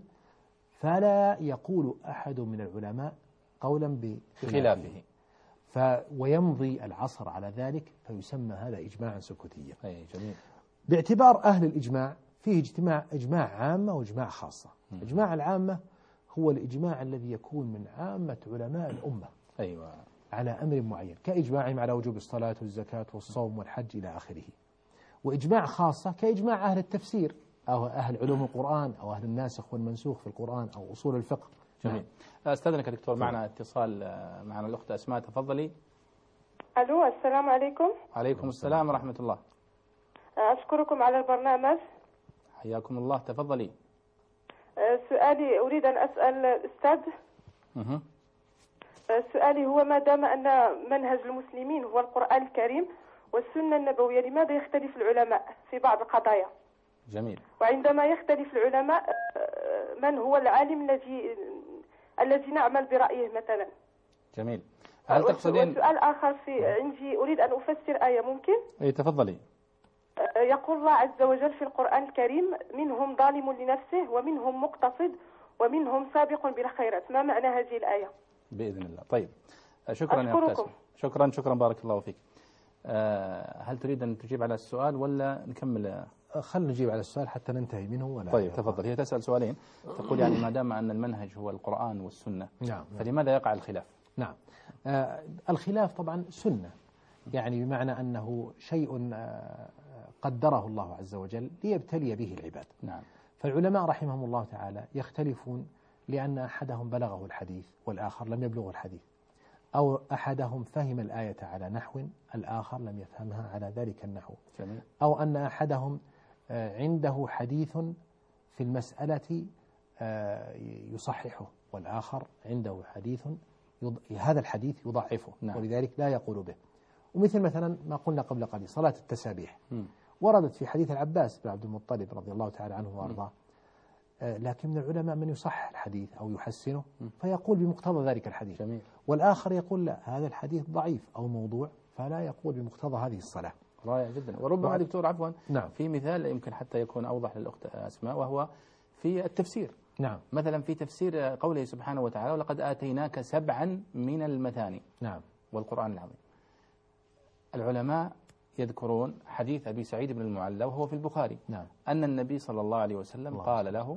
S3: فلا يقول أحد من العلماء قولا
S2: بخلافه،
S3: ف ويمضي العصر على ذلك فيسمى هذا إجماعا سكوتيا.
S2: أي جميل.
S3: باعتبار أهل الإجماع فيه اجتماع إجماع عامة وإجماع خاصة. إجماع العامة هو الإجماع الذي يكون من عامة علماء الأمة
S2: أيوة.
S3: على أمر معين كإجماعهم على وجوب الصلاة والزكاة والصوم والحج إلى آخره. وإجماع خاصة كإجماع أهل التفسير أو أهل علوم القرآن أو أهل الناسخ والمنسوخ في القرآن أو أصول الفقه.
S2: جميل. أستاذنك دكتور، معنا اتصال معنا الأخت أسماء، تفضلي.
S5: ألو السلام عليكم.
S2: عليكم السلام ورحمة الله.
S5: أشكركم على البرنامج.
S2: حياكم الله، تفضلي.
S5: سؤالي أريد أن أسأل الأستاذ.
S2: أه.
S5: سؤالي هو ما دام أن منهج المسلمين هو القرآن الكريم والسنة النبوية، لماذا يختلف العلماء في بعض القضايا؟
S2: جميل.
S5: وعندما يختلف العلماء من هو العالم الذي الذي نعمل برأيه مثلا؟
S2: جميل. هل تقصدين
S5: سؤال آخر في عندي، أريد أن أفسر آية ممكن؟
S2: اي تفضلي.
S5: يقول الله عز وجل في القرآن الكريم: منهم ظالم لنفسه ومنهم مقتصد ومنهم سابق بالخيرات. ما معنى هذه الآية؟
S2: بإذن الله. طيب شكرا يا أختي. شكرا شكرا بارك الله فيك. هل تريد أن تجيب على السؤال ولا نكمل؟
S3: خلنا نجيب على السؤال حتى ننتهي منه. ولا
S2: طيب تفضل. هي تسأل سؤالين، تقول يعني ما دام أن المنهج هو القرآن والسنة،
S3: نعم،
S2: فلماذا يقع الخلاف؟
S3: نعم. آه الخلاف طبعا سنة، يعني بمعنى أنه شيء آه قدره الله عز وجل ليبتلي به العباد.
S2: نعم.
S3: فالعلماء رحمهم الله تعالى يختلفون لأن أحدهم بلغه الحديث والآخر لم يبلغه الحديث، أو أحدهم فهم الآية على نحو الآخر لم يفهمها على ذلك النحو،
S2: جميل.
S3: أو أن أحدهم عنده حديث في المسألة يصححه والآخر عنده حديث هذا الحديث يضعفه. نعم. ولذلك لا يقول به. ومثل مثلا ما قلنا قبل قليل صلاة التسابيح م. وردت في حديث العباس بن عبد المطلب رضي الله تعالى عنه وارضاه، لكن من العلماء من يصحح الحديث أو يحسنه فيقول بمقتضى ذلك الحديث.
S2: جميل. والآخر
S3: يقول لا، هذا الحديث ضعيف أو موضوع فلا يقول بمقتضى هذه الصلاة.
S2: رائع جدا. وربما دكتور عفوا،
S3: نعم،
S2: في مثال يمكن حتى يكون أوضح للأخت أسماء، وهو في التفسير.
S3: نعم.
S2: مثلا في تفسير قوله سبحانه وتعالى: ولقد آتيناك سبعا من المثاني.
S3: نعم.
S2: والقرآن العظيم. العلماء يذكرون حديث أبي سعيد بن المعلى وهو في البخاري.
S3: نعم.
S2: أن النبي صلى الله عليه وسلم
S3: الله
S2: قال له: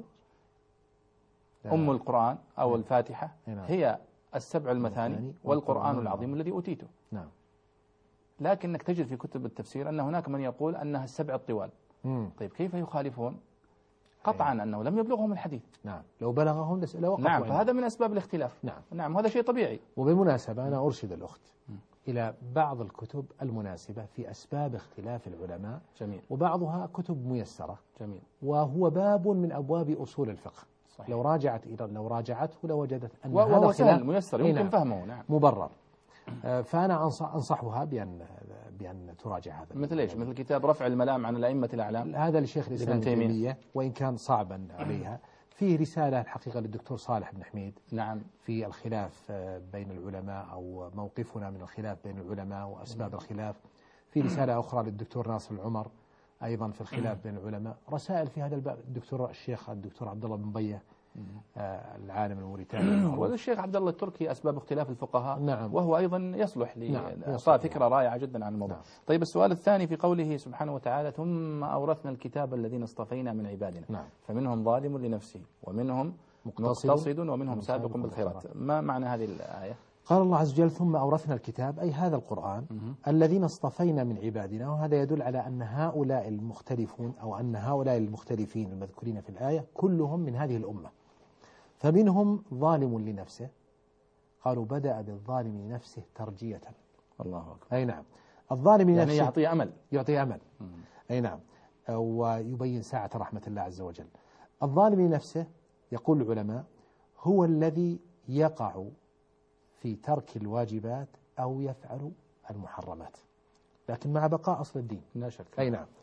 S2: أم القرآن أو نعم. الفاتحة نعم. هي السبع المثاني والقرآن, والقرآن العظيم الذي أوتيته.
S3: نعم.
S2: لكنك تجد في كتب التفسير أن هناك من يقول أنها السبع الطوال.
S3: مم.
S2: طيب كيف يخالفون؟ قطعا أيه. أنه لم يبلغهم الحديث.
S3: نعم. لو بلغهم لوقفوا.
S2: نعم. فهذا من أسباب الاختلاف.
S3: نعم.
S2: نعم. هذا شيء طبيعي.
S3: وبالمناسبة أنا أرشد الأخت م. إلى بعض الكتب المناسبة في أسباب اختلاف العلماء.
S2: جميل.
S3: وبعضها كتب ميسرة.
S2: جميل.
S3: وهو باب من أبواب أصول الفقه.
S2: صحيح.
S3: لو راجعت إلى لو راجعته لوجدت أن
S2: وهو
S3: هذا
S2: سهل ميسر يمكن
S3: نعم.
S2: فهمه. نعم.
S3: مبرر. فأنا أنصح أنصحها بأن بأن تراجع هذا.
S2: مثل إيش؟ مثل كتاب رفع الملام عن الأئمة الأعلام،
S3: هذا لشيخ الإسلام ابن تيمية، وإن كان صعبا عليها. فيه رسالة الحقيقة للدكتور صالح بن حميد.
S2: نعم.
S3: في الخلاف بين العلماء أو موقفنا من الخلاف بين العلماء وأسباب الخلاف. في رسالة أخرى للدكتور ناصر العمر أيضا في الخلاف بين العلماء. رسائل في هذا الباب الدكتور الشيخ الدكتور عبد الله بن بية آه العالم الموريتاني،
S2: والشيخ عبد الله التركي أسباب اختلاف الفقهاء.
S3: نعم.
S2: وهو أيضا يصلح لإعطاء نعم. فكرة رائعة جدا عن الموضوع. نعم. طيب السؤال الثاني في قوله سبحانه وتعالى: ثم أورثنا الكتاب الذين اصطفينا من عبادنا.
S3: نعم.
S2: فمنهم ظالم لنفسه ومنهم مقتصد, مقتصد ومنهم سابق بالخيرات. ما معنى هذه الآية؟
S3: قال الله عز وجل: ثم أورثنا الكتاب، أي هذا القرآن م- الذين اصطفينا من عبادنا. وهذا يدل على أن هؤلاء المختلفون أو أن هؤلاء المختلفين المذكورين في الآية كلهم من هذه الأمة. فمنهم ظالم لنفسه، قالوا بدأ بالظالم لنفسه ترجية.
S2: الله أكبر.
S3: أي نعم. الظالم لنفسه
S2: يعني يعطي أمل.
S3: يعطي أمل. م- أي نعم. ويبين ساعة رحمة الله عز وجل. الظالم لنفسه يقول العلماء هو الذي يقع في ترك الواجبات أو يفعل المحرمات، لكن مع بقاء أصل الدين.
S2: لا شك.
S3: أي نعم.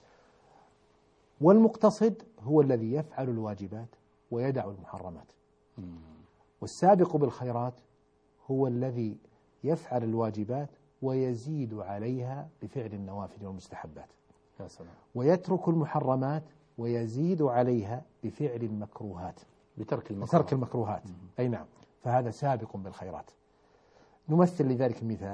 S3: والمقتصد هو الذي يفعل الواجبات ويدع المحرمات.
S2: مم.
S3: والسابق بالخيرات هو الذي يفعل الواجبات ويزيد عليها بفعل النوافل والمستحبات.
S2: يا سلام.
S3: ويترك المحرمات ويزيد عليها بفعل المكروهات.
S2: بترك المكروهات.
S3: بترك المكروهات. مم. أي نعم. فهذا سابق بالخيرات. نمثل لذلك المثال: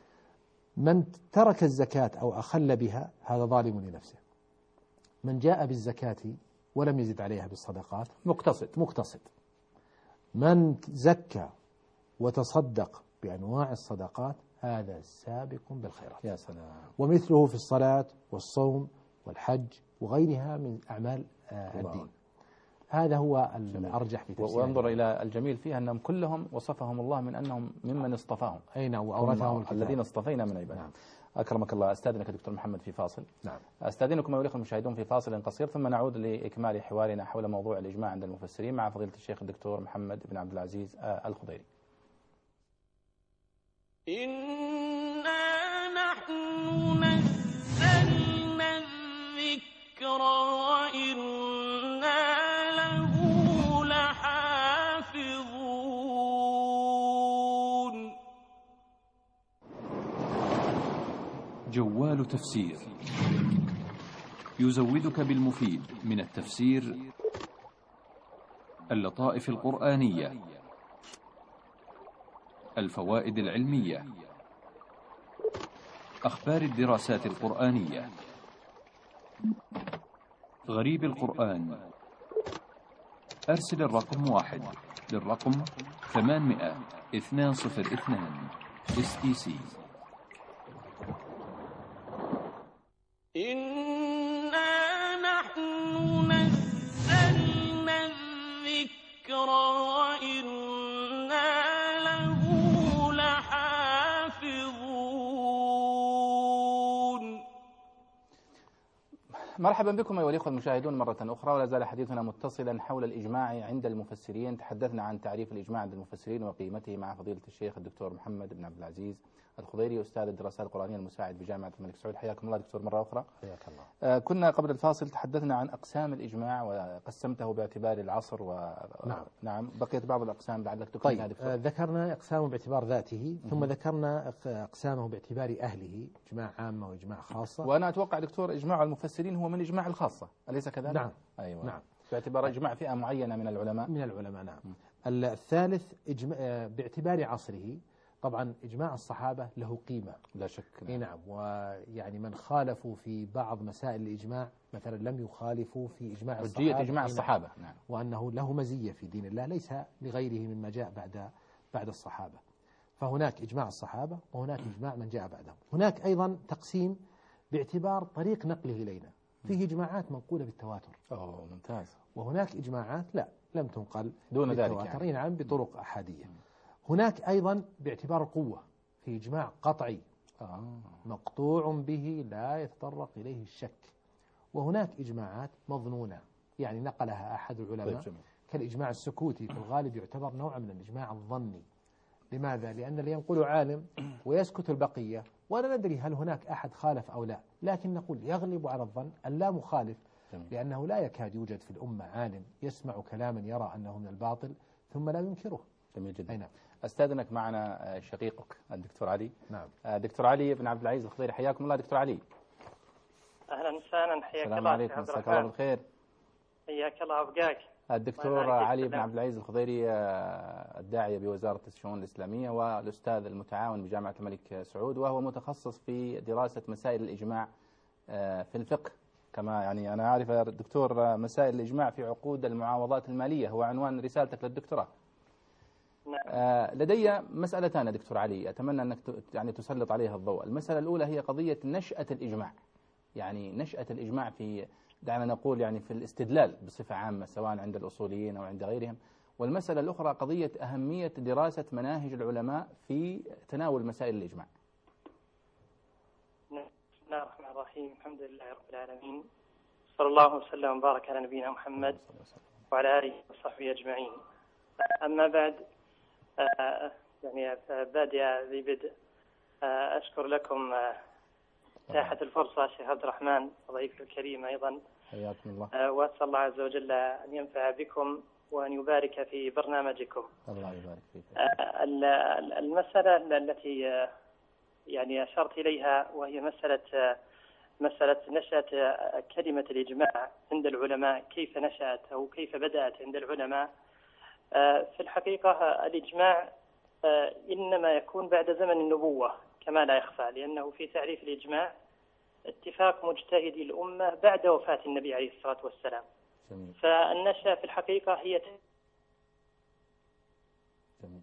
S3: من ترك الزكاة أو أخل بها هذا ظالم لنفسه. من جاء بالزكاة ولم يزد عليها بالصدقات
S2: مقتصد.
S3: مقتصد. من زكى وتصدق بأنواع الصدقات هذا سابق بالخيرات.
S2: يا سلام.
S3: ومثله في الصلاة والصوم والحج وغيرها من أعمال الدين. هذا هو الأرجح في تفسير.
S2: وانظر إلى الجميل فيها أنهم كلهم وصفهم الله من أنهم ممن اصطفاهم.
S3: أين وأورثهم
S2: الذين اصطفينا من عبادنا. نعم. أكرمك الله. أستاذنك دكتور محمد في فاصل.
S3: نعم.
S2: أستاذنكم أيها المشاهدون في فاصل قصير ثم نعود لإكمال حوارنا حول موضوع الإجماع عند المفسرين مع فضيلة الشيخ الدكتور محمد بن عبد العزيز الخضيري.
S1: إنا نحن نزلنا الذكر وإنا له لحافظون.
S6: جوال تفسير يزودك بالمفيد من التفسير، اللطائف القرآنية، الفوائد العلمية، أخبار الدراسات القرآنية، غريب القرآن. أرسل الرقم واحد للرقم ثمانمائة اثنان صفر اثنان اس تي سي.
S1: إنا نحن نزلنا الذكر وإنا له لحافظون.
S2: مرحبا بكم أيها الأخوة المشاهدون مرة أخرى، ولا زال حديثنا متصلا حول الإجماع عند المفسرين. تحدثنا عن تعريف الإجماع عند المفسرين وقيمته مع فضيلة الشيخ الدكتور محمد بن عبد العزيز الخضيري، أستاذ الدراسات القرآنية المساعد بجامعة الملك سعود. حياكم الله دكتور مرة أخرى.
S3: حياك الله.
S2: آه كنا قبل الفاصل تحدثنا عن أقسام الإجماع وقسمته باعتبار العصر و...
S3: نعم.
S2: نعم بقيت بعض الأقسام لعلك
S3: طيب
S2: تكملها دكتور.
S3: آه ذكرنا أقسامه باعتبار ذاته، ثم ذكرنا أقسامه باعتبار أهله، إجماع عامة وإجماع خاصة.
S2: وأنا أتوقع دكتور إجماع المفسرين هو من إجماع الخاصة، أليس كذلك؟
S3: نعم.
S2: أيوة.
S3: نعم.
S2: باعتبار إجماع فئة معينة من العلماء.
S3: من العلماء نعم. الثالث إجماع آه باعتبار عصره. طبعا إجماع الصحابة له قيمة
S2: لا شك.
S3: نعم. نعم. ويعني من خالفوا في بعض مسائل الإجماع مثلا لم يخالفوا في إجماع الصحابة،
S2: حجية إجماع الصحابة. نعم.
S3: وأنه له مزية في دين الله ليس لغيره مما جاء بعد بعد الصحابة. فهناك إجماع الصحابة وهناك إجماع من جاء بعدهم. هناك أيضا تقسيم باعتبار طريق نقله إلينا، فيه إجماعات منقولة بالتواتر.
S2: أوه ممتاز.
S3: وهناك إجماعات لا لم تنقل
S2: دون ذلك
S3: بالتواتر.
S2: يعني.
S3: نعم بطرق أحادية. هناك أيضا باعتبار القوة في إجماع قطعي
S2: آه.
S3: مقطوع به لا يتطرق إليه الشك. وهناك إجماعات مظنونة يعني نقلها أحد العلماء
S2: طيب
S3: كالإجماع السكوتي، في الغالب يعتبر نوع من الإجماع الظني. لماذا؟ لأن اللي ينقل عالم ويسكت البقية ولا ندري هل هناك أحد خالف أو لا، لكن نقول يغلب على الظن أن لا مخالف، لأنه لا يكاد يوجد في الأمة عالم يسمع كلاما يرى أنه من الباطل ثم لا ينكره.
S2: جميل جدا.
S3: نعم.
S2: أستاذنك معنا شقيقك الدكتور علي.
S3: نعم.
S2: دكتور علي بن عبد العزيز الخضيري، حياكم الله دكتور علي.
S7: أهلا وسهلا، حياك الله.
S2: السلام عليكم، مساك الله بالخير.
S7: حياك الله وبقاك.
S2: الدكتور علي بن عبد العزيز الخضيري الداعية بوزارة الشؤون الإسلامية والأستاذ المتعاون بجامعة الملك سعود، وهو متخصص في دراسة مسائل الإجماع في الفقه. كما يعني أنا أعرف يا دكتور مسائل الإجماع في عقود المعاوضات المالية هو عنوان رسالتك للدكتوراه. آه لدي مسألتان يا دكتور علي أتمنى أنك يعني تسلط عليها الضوء. المسألة الأولى هي قضية نشأة الإجماع، يعني نشأة الإجماع في دعنا نقول يعني في الاستدلال بصفة عامة سواء عند الأصوليين أو عند غيرهم. والمسألة الأخرى قضية أهمية دراسة مناهج العلماء في تناول مسائل الإجماع.
S7: بسم الله الرحمن الرحيم، الحمد لله رب العالمين، صلى الله وسلم وبارك على نبينا محمد وعلى آله وصحبه أجمعين. أما بعد، آه يعني بادئ ذي بدء آه أشكر لكم إتاحة آه الفرصة شيخ عبد الرحمن ضيف الكريم أيضا،
S2: حياكم الله.
S7: آه وأسأل الله عز وجل أن ينفع بكم وأن يبارك في برنامجكم.
S2: الله يبارك فيك.
S7: آه المسألة التي آه يعني أشرت إليها وهي مسألة آه مسألة نشأة كلمة الإجماع عند العلماء، كيف نشأت أو كيف بدأت عند العلماء. في الحقيقة الإجماع إنما يكون بعد زمن النبوة كما لا يخفى، لأنه في تعريف الإجماع اتفاق مجتهدي الأمة بعد وفاة النبي عليه الصلاة والسلام. جميل. فالنشأة في الحقيقة هي
S2: جميل.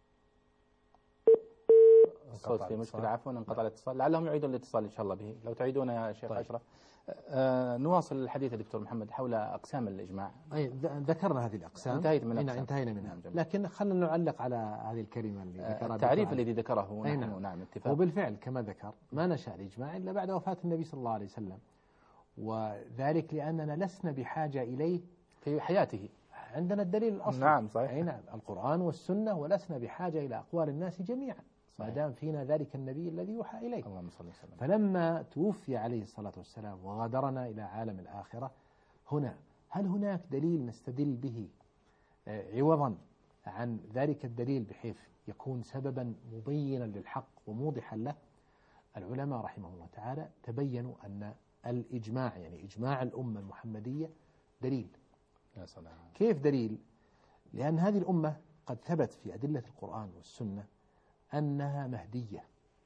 S2: الصوت في مشكلة، عفوا انقطع الاتصال، لعلهم يعيدون الاتصال إن شاء الله به. لو تعيدون يا شيخ. طيب. أشرف. آه نواصل الحديث دكتور محمد حول أقسام الإجماع.
S3: أي ذكرنا هذه الأقسام،
S2: انتهيت من أقسام.
S3: انتهينا منها. نعم. لكن خلينا نعلق على هذه الكلمة اللي ذكرها.
S2: التعريف الذي ذكره نحن.
S3: نعم.
S2: نعم اتفاق.
S3: وبالفعل كما ذكر ما نشأ الإجماع إلا بعد وفاة النبي صلى الله عليه وسلم، وذلك لأننا لسنا بحاجة إليه
S2: في حياته،
S3: عندنا الدليل الأصلي.
S2: نعم صحيح.
S3: أي نعم، القرآن والسنة، ولسنا بحاجة إلى أقوال الناس جميعا. ما دام فينا ذلك النبي الذي يوحى إليه.
S2: اللهم صل وسلم.
S3: فلما توفي عليه الصلاة والسلام وغادرنا إلى عالم الآخرة، هنا هل هناك دليل نستدل به عوضا عن ذلك الدليل بحيث يكون سببا مبينا للحق وموضحا له؟ العلماء رحمهم الله تعالى تبينوا أن الإجماع، يعني إجماع الأمة المحمدية، دليل.
S2: يا سلام. كيف
S3: دليل؟ لأن هذه الأمة قد ثبت في أدلة القرآن والسنة أنها مهدية،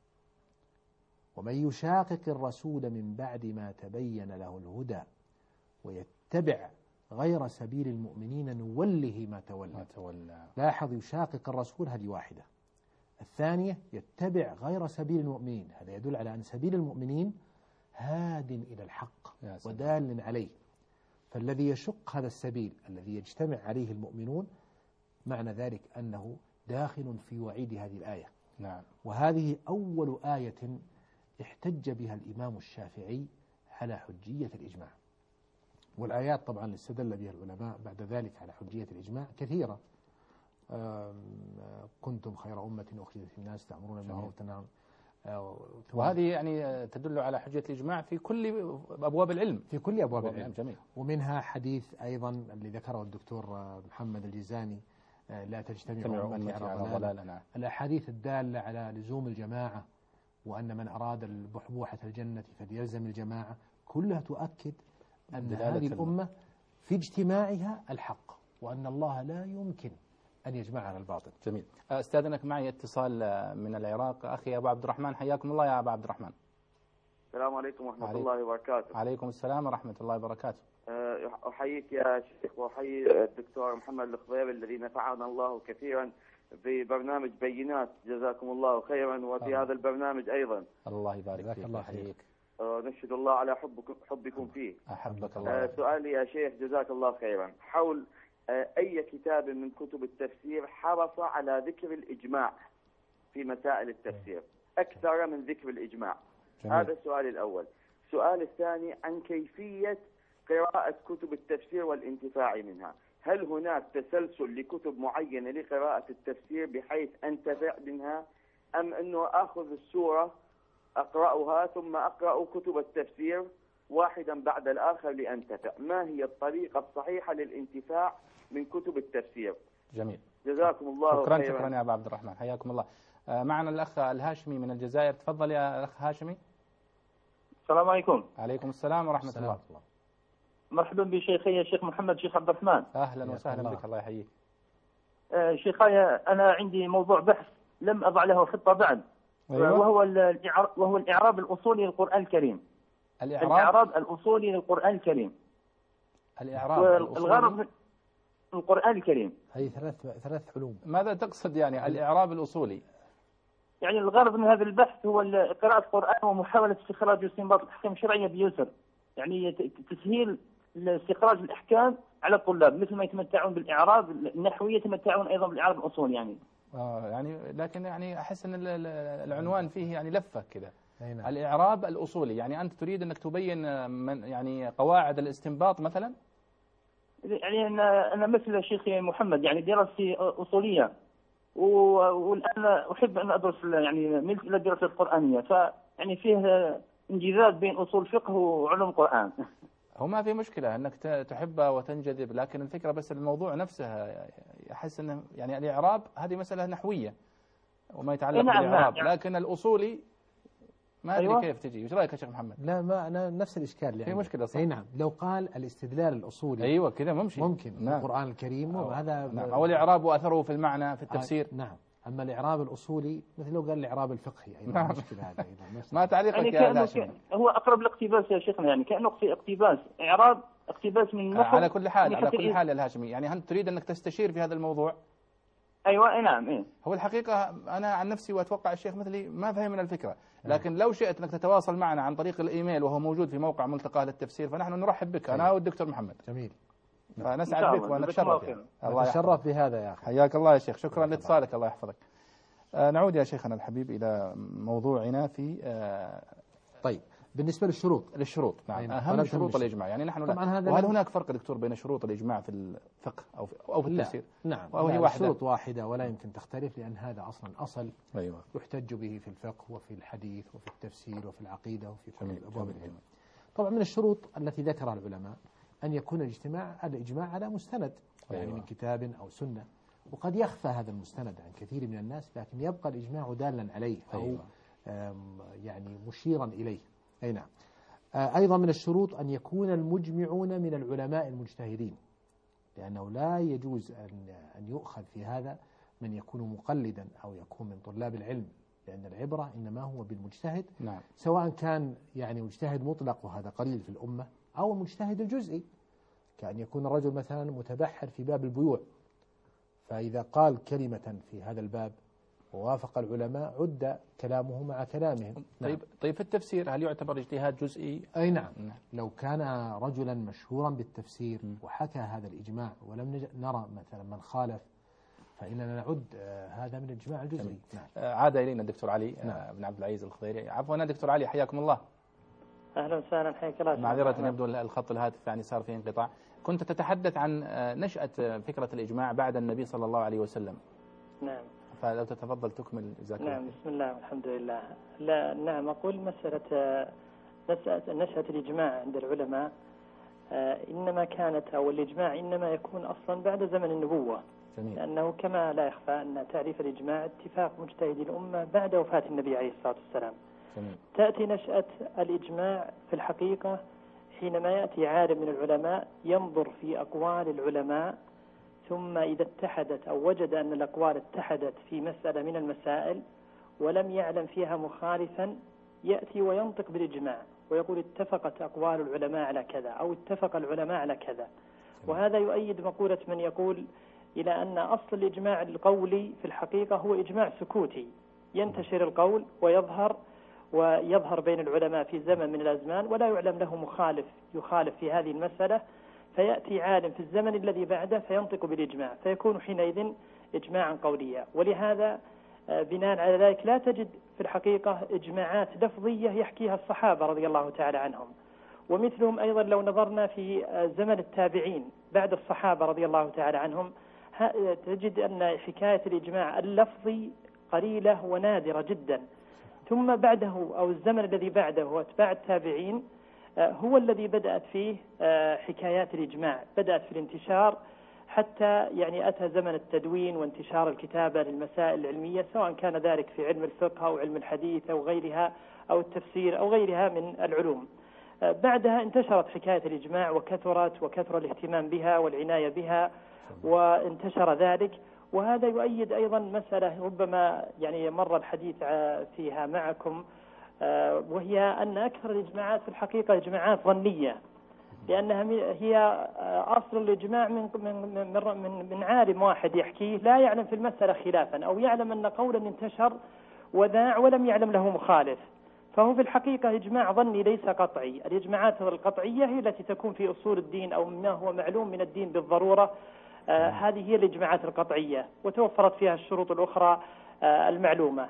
S3: ومن يشاقق الرسول من بعد ما تبين له الهدى ويتبع غير سبيل المؤمنين نوله ما تولى.
S2: ما تولى.
S3: لاحظ، يشاقق الرسول هذه واحدة. الثانية يتبع غير سبيل المؤمنين، هذا يدل على أن سبيل المؤمنين هاد إلى الحق ودال عليه. فالذي يشق هذا السبيل الذي يجتمع عليه المؤمنون، معنى ذلك أنه داخل في وعيد هذه الآية.
S2: نعم.
S3: وهذه أول آية احتج بها الإمام الشافعي على حجية الإجماع. والآيات طبعا اللي استدل بها العلماء بعد ذلك على حجية الإجماع كثيرة. كنتم خير أمة أخرجت للناس تأمرون بالمعروف وتنهون.
S2: وهذه يعني تدل على حجية الإجماع في كل أبواب العلم.
S3: في كل أبواب العلم.
S2: جميل.
S3: ومنها حديث أيضا اللي ذكره الدكتور محمد الجيزاني، لا تجتمع أمتي على ضلال.
S2: نعم.
S3: الأحاديث الدالة على لزوم الجماعة، وأن من أراد بحبوحة الجنة فليلزم الجماعة، كلها تؤكد أن هذه الأمة في اجتماعها الحق، وأن الله لا يمكن أن يجمعها على الباطل.
S2: جميل. أستاذنك معي اتصال من العراق، أخي أبو عبد الرحمن، حياكم الله يا أبو عبد الرحمن.
S8: السلام عليكم ورحمة
S2: عليكم.
S8: الله وبركاته.
S2: عليكم السلام ورحمة الله وبركاته.
S8: أحييك يا شيخ، وأحيي الدكتور محمد الخضير الذي نفعنا الله كثيرا في برنامج بينات، جزاكم الله خيرا، وفي الله. هذا البرنامج أيضا.
S2: الله يبارك فيك.
S3: الله يحييك.
S8: نشهد الله على حبكم حبكم فيه.
S2: أحبك الله.
S8: سؤالي يا شيخ جزاك الله خيرا، حول أي كتاب من كتب التفسير حرص على ذكر الإجماع في مسائل التفسير أكثر من ذكر الإجماع؟ جميل. هذا السؤال الأول. السؤال الثاني عن كيفية قراءة كتب التفسير والانتفاع منها. هل هناك تسلسل لكتب معينة لقراءة التفسير بحيث أنتفع منها، أم أنه أخذ السورة أقرأها ثم أقرأ كتب التفسير واحدا بعد الآخر لأنتفع؟ ما هي الطريقة الصحيحة للانتفاع من كتب التفسير؟
S2: جميل.
S8: جزاكم الله
S2: شكرا
S8: خيرا.
S2: شكرا يا أبو عبد الرحمن، حياكم الله. معنا الأخ الهاشمي من الجزائر، تفضل يا أخ هاشمي.
S9: السلام عليكم.
S2: عليكم السلام ورحمة
S3: السلام.
S2: الله.
S9: مرحبا بشيخي يا شيخ محمد شيخ عبد الرحمن.
S2: أهلا وسهلا الله. بك، الله يحييك.
S9: آه شيخي، أنا عندي موضوع بحث لم أضع له خطة بعد. أيوة. وهو الإعراب وهو الإعراب الأصولي للقرآن الكريم.
S2: الإعراب,
S9: الإعراب الأصولي للقرآن الكريم.
S2: الإعراب
S9: الغرض من القرآن الكريم.
S3: هي ثلاث ثلاث علوم.
S2: ماذا تقصد يعني الإعراب الأصولي؟
S9: يعني الغرض من هذا البحث هو قراءة القرآن ومحاولة استخراج واستنباط الأحكام الشرعية بيسر، يعني تسهيل استخراج الأحكام على الطلاب، مثل ما يتمتعون بالإعراب النحوي يتمتعون أيضا بالإعراب الأصولي. يعني
S2: آه يعني لكن يعني أحس أن العنوان فيه يعني لفة كذا. الإعراب الأصولي، يعني أنت تريد أنك تبين من يعني قواعد الاستنباط مثلا؟
S9: يعني أنا أنا مثل شيخي محمد، يعني دراستي أصولية، والآن أحب أن أدرس يعني ملت إلى الدراسة القرآنية، فيعني فيه انجذاب بين أصول الفقه وعلوم القرآن.
S2: هو ما في مشكلة أنك تحبها وتنجذب، لكن الفكرة بس الموضوع نفسه أحس أنه يعني الإعراب هذه مسألة نحوية وما يتعلق
S9: نعم
S2: بالإعراب،
S9: نعم.
S2: لكن الأصولي ما أدري. أيوة. كيف تجي؟ إيش رأيك يا شيخ محمد؟
S3: لا ما أنا نفس الإشكال يعني.
S2: في مشكلة صح؟
S3: أي نعم. لو قال الاستدلال الأصولي
S2: أيوة كذا ممشي
S3: ممكن.
S2: نعم.
S3: القرآن الكريم وهذا
S2: نعم. أو الإعراب وأثره في المعنى في التفسير.
S3: آه نعم. أما الإعراب الأصولي مثل لو قال الإعراب الفقهي أيضا. نعم. مشكلة هذا أيضا.
S2: ما تعليقك
S9: يعني
S2: يا هاشم؟
S9: هو أقرب لاقتباس يا شيخنا، يعني كأنه في اقتباس إعراب اقتباس من النحو.
S2: على كل حال على كل حال يا الهاشمي، يعني هل تريد أنك تستشير في هذا الموضوع؟
S9: أيوة نعم. إيه؟
S2: هو الحقيقة أنا عن نفسي وأتوقع الشيخ مثلي ما فهم من الفكرة، لكن لو شئت أنك تتواصل معنا عن طريق الإيميل وهو موجود في موقع ملتقى أهل التفسير، فنحن نرحب بك أنا والدكتور محمد.
S3: جميل.
S2: فنسعد بك ونتشرف يعني.
S3: الله يتشرف بهذا يا أخي.
S2: حياك الله يا شيخ، شكرا لاتصالك، الله يحفظك. آه نعود يا شيخنا الحبيب إلى موضوعنا في آه
S3: طيب بالنسبة للشروط
S2: للشروط نعم
S3: أين
S2: أهم
S3: طلبت
S2: شروط
S3: المشي.
S2: الإجماع يعني نحن
S3: طبعاً هذا
S2: وهل
S3: لا-
S2: هناك فرق دكتور بين شروط الإجماع في الفقه أو في, أو في
S3: لا.
S2: التفسير؟
S3: نعم
S2: وهي
S3: لا،
S2: واحدة.
S3: الشروط واحدة ولا يمكن تختلف، لأن هذا أصلا أصل
S2: أيوة.
S3: يحتج به في الفقه وفي الحديث وفي التفسير وفي العقيدة وفي كل
S2: جميل.
S3: أبواب
S2: جميل.
S3: العلم. طبعا من الشروط التي ذكرها العلماء أن يكون الاجتماع الإجماع على مستند يعني
S2: أيوة.
S3: من كتاب أو سنة، وقد يخفى هذا المستند عن كثير من الناس، لكن يبقى الإجماع دالا عليه أو
S2: أيوة.
S3: آم، يعني مشيرا إليه. أي نعم. آه، أيضا من الشروط أن يكون المجمعون من العلماء المجتهدين، لأنه لا يجوز أن أن يؤخذ في هذا من يكون مقلدا أو يكون من طلاب العلم، لأن العبرة إنما هو بالمجتهد،
S2: نعم.
S3: سواء كان يعني مجتهد مطلق وهذا قليل في الأمة، أو المجتهد الجزئي، كأن يكون الرجل مثلا متبحر في باب البيوع، فإذا قال كلمة في هذا الباب ووافق العلماء عد كلامه مع كلامهم.
S2: طيب
S3: نعم.
S2: طيب في التفسير هل يعتبر اجتهاد جزئي؟
S3: أي نعم.
S2: نعم.
S3: لو كان رجلا مشهورا بالتفسير وحكى هذا الإجماع ولم نج- نرى مثلا من خالف، فإننا نعد آه، هذا من الإجماع الجزئي. نعم.
S2: آه، عاد إلينا الدكتور علي آه،
S3: نعم.
S2: بن عبد العزيز الخضيري. عفوا يا دكتور علي حياكم الله.
S7: أهلا وسهلا، حياك الله.
S2: معذرة يبدو الخط الهاتف يعني صار فيه انقطاع. كنت تتحدث عن آه، نشأة آه، فكرة الإجماع بعد النبي صلى الله عليه وسلم،
S7: نعم
S2: فلو تتفضل تكمل جزاك الله.
S7: نعم. بسم الله والحمد لله. لا نعم، أقول مسألة آه، نشأة نشأة الإجماع عند العلماء آه، إنما كانت أو الإجماع إنما يكون أصلا بعد زمن النبوة.
S2: جميل.
S7: لأنه كما لا يخفى أن تعريف الإجماع اتفاق مجتهدي الأمة بعد وفاة النبي عليه الصلاة والسلام.
S2: جميل.
S7: تأتي نشأة الإجماع في الحقيقة حينما يأتي عالم من العلماء ينظر في أقوال العلماء، ثم إذا اتحدت أو وجد أن الأقوال اتحدت في مسألة من المسائل ولم يعلم فيها مخالفا، يأتي وينطق بالإجماع ويقول اتفقت أقوال العلماء على كذا أو اتفق العلماء على كذا. وهذا يؤيد مقولة من يقول إلى أن أصل الإجماع القولي في الحقيقة هو إجماع سكوتي، ينتشر القول ويظهر ويظهر بين العلماء في زمن من الأزمان ولا يعلم له مخالف يخالف في هذه المسألة، فيأتي عالم في الزمن الذي بعده فينطق بالإجماع، فيكون حينئذ إجماعا قوليا. ولهذا بناء على ذلك لا تجد في الحقيقة إجماعات لفظية يحكيها الصحابة رضي الله تعالى عنهم. ومثلهم أيضا لو نظرنا في زمن التابعين بعد الصحابة رضي الله تعالى عنهم، تجد أن حكاية الإجماع اللفظي قليلة ونادرة جدا. ثم بعده أو الزمن الذي بعده واتباع التابعين هو الذي بدأت فيه حكايات الإجماع، بدأت في الانتشار حتى يعني أتى زمن التدوين وانتشار الكتابة للمسائل العلمية، سواء كان ذلك في علم الفقه أو علم الحديث أو غيرها أو التفسير أو غيرها من العلوم. بعدها انتشرت حكاية الإجماع وكثرت وكثر الاهتمام بها والعناية بها وانتشر ذلك. وهذا يؤيد أيضا مسألة ربما يعني مر الحديث فيها معكم، وهي أن أكثر الإجماعات في الحقيقة إجماعات ظنية، لأنها هي أصل الإجماع من من من من عالم واحد يحكيه لا يعلم في المسألة خلافا، أو يعلم أن قولا انتشر وذاع ولم يعلم له مخالف، فهو في الحقيقة إجماع ظني ليس قطعي. الإجماعات القطعية هي التي تكون في أصول الدين أو ما هو معلوم من الدين بالضرورة، آه هذه هي الإجماعات القطعية وتوفرت فيها الشروط الأخرى آه المعلومة.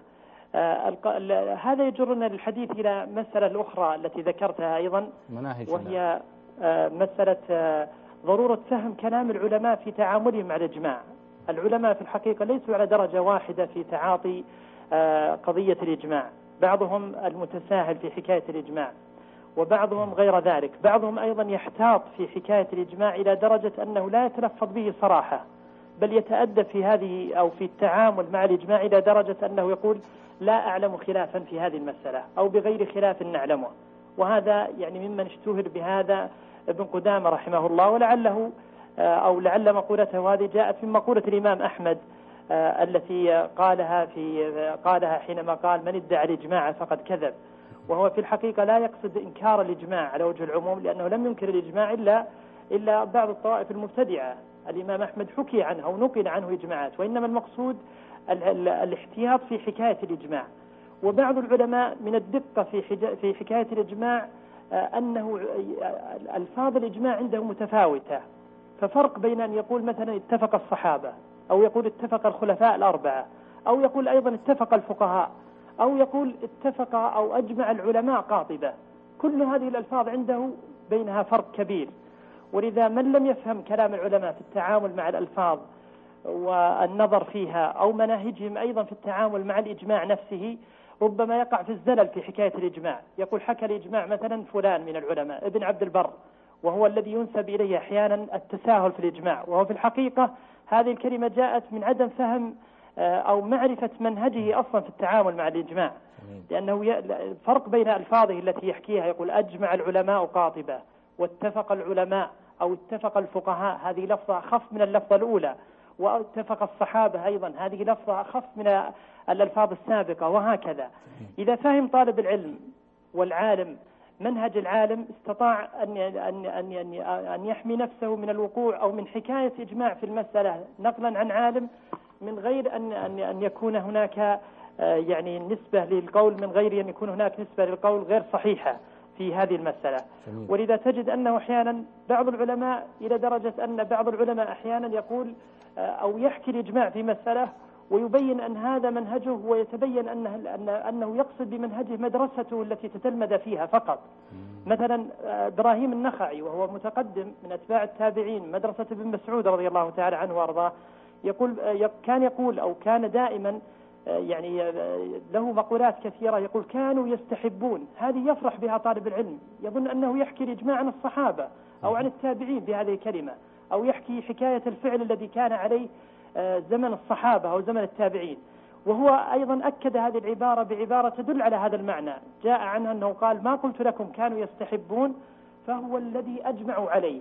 S7: آه هذا يجرنا للحديث إلى مسألة أخرى التي ذكرتها أيضا، وهي آه مسألة آه ضرورة فهم كلام العلماء في تعاملهم مع الإجماع. العلماء في الحقيقة ليسوا على درجة واحدة في تعاطي آه قضية الإجماع، بعضهم المتساهل في حكاية الإجماع وبعضهم غير ذلك، بعضهم أيضا يحتاط في حكاية الإجماع إلى درجة أنه لا يتلفظ به صراحة، بل يتأدب في هذه أو في التعامل مع الإجماع إلى درجة أنه يقول لا أعلم خلافا في هذه المسألة أو بغير خلاف نعلمه. وهذا يعني ممن اشتهر بهذا ابن قدامة رحمه الله، ولعله أو لعل مقولته هذه جاءت من مقولة الإمام أحمد آه التي قالها في قالها حينما قال من ادعى الإجماع فقد كذب. وهو في الحقيقة لا يقصد إنكار الإجماع على وجه العموم، لأنه لم ينكر الإجماع إلا إلا بعض الطوائف المبتدعة. الإمام أحمد حكي عنه أو نقل عنه إجماعات، وإنما المقصود الاحتياط في حكاية الإجماع. وبعض العلماء من الدقة في في حكاية الإجماع آه أنه ألفاظ الإجماع عنده متفاوتة، ففرق بين أن يقول مثلا اتفق الصحابة، أو يقول اتفق الخلفاء الأربعة، أو يقول أيضا اتفق الفقهاء، أو يقول اتفق أو أجمع العلماء قاطبة.
S10: كل هذه الألفاظ عنده بينها فرق كبير، ولذا من لم يفهم كلام العلماء في التعامل مع الألفاظ والنظر فيها أو مناهجهم أيضا في التعامل مع الإجماع نفسه ربما يقع في الزلل في حكاية الإجماع. يقول حكى الإجماع مثلا فلان من العلماء ابن عبد البر، وهو الذي ينسب إليه أحيانا التساهل في الإجماع، وهو في الحقيقة هذه الكلمة جاءت من عدم فهم أو معرفة منهجه أصلا في التعامل مع الإجماع، لأنه فرق بين ألفاظه التي يحكيها. يقول أجمع العلماء قاطبة، واتفق العلماء أو اتفق الفقهاء، هذه لفظة أخف من اللفظة الأولى، واتفق الصحابة أيضا، هذه لفظة أخف من الألفاظ السابقة، وهكذا. إذا فهم طالب العلم والعالم منهج العالم استطاع أن أن أن أن يحمي نفسه من الوقوع أو من حكاية إجماع في المسألة نقلا عن عالم، من غير أن أن أن يكون هناك يعني نسبة للقول، من غير أن يكون هناك نسبة للقول غير صحيحة في هذه المسألة. جميل. ولذا تجد أنه أحيانا بعض العلماء إلى درجة أن بعض العلماء أحيانا يقول أو يحكي الإجماع في مسألة ويبين أن هذا منهجه، ويتبين أنه, أنه يقصد بمنهجه مدرسته التي تتلمذ فيها فقط. مم. مثلا إبراهيم النخعي وهو متقدم من أتباع التابعين، مدرسة ابن مسعود رضي الله تعالى عنه وأرضاه، يقول كان يقول أو كان دائما يعني له مقولات كثيرة، يقول كانوا يستحبون، هذه يفرح بها طالب العلم، يظن أنه يحكي الإجماع عن الصحابة أو عن التابعين بهذه الكلمة، أو يحكي حكاية الفعل الذي كان عليه زمن الصحابة أو زمن التابعين. وهو أيضا أكد هذه العبارة بعبارة تدل على هذا المعنى، جاء عنه أنه قال ما قلت لكم كانوا يستحبون فهو الذي أجمعوا عليه.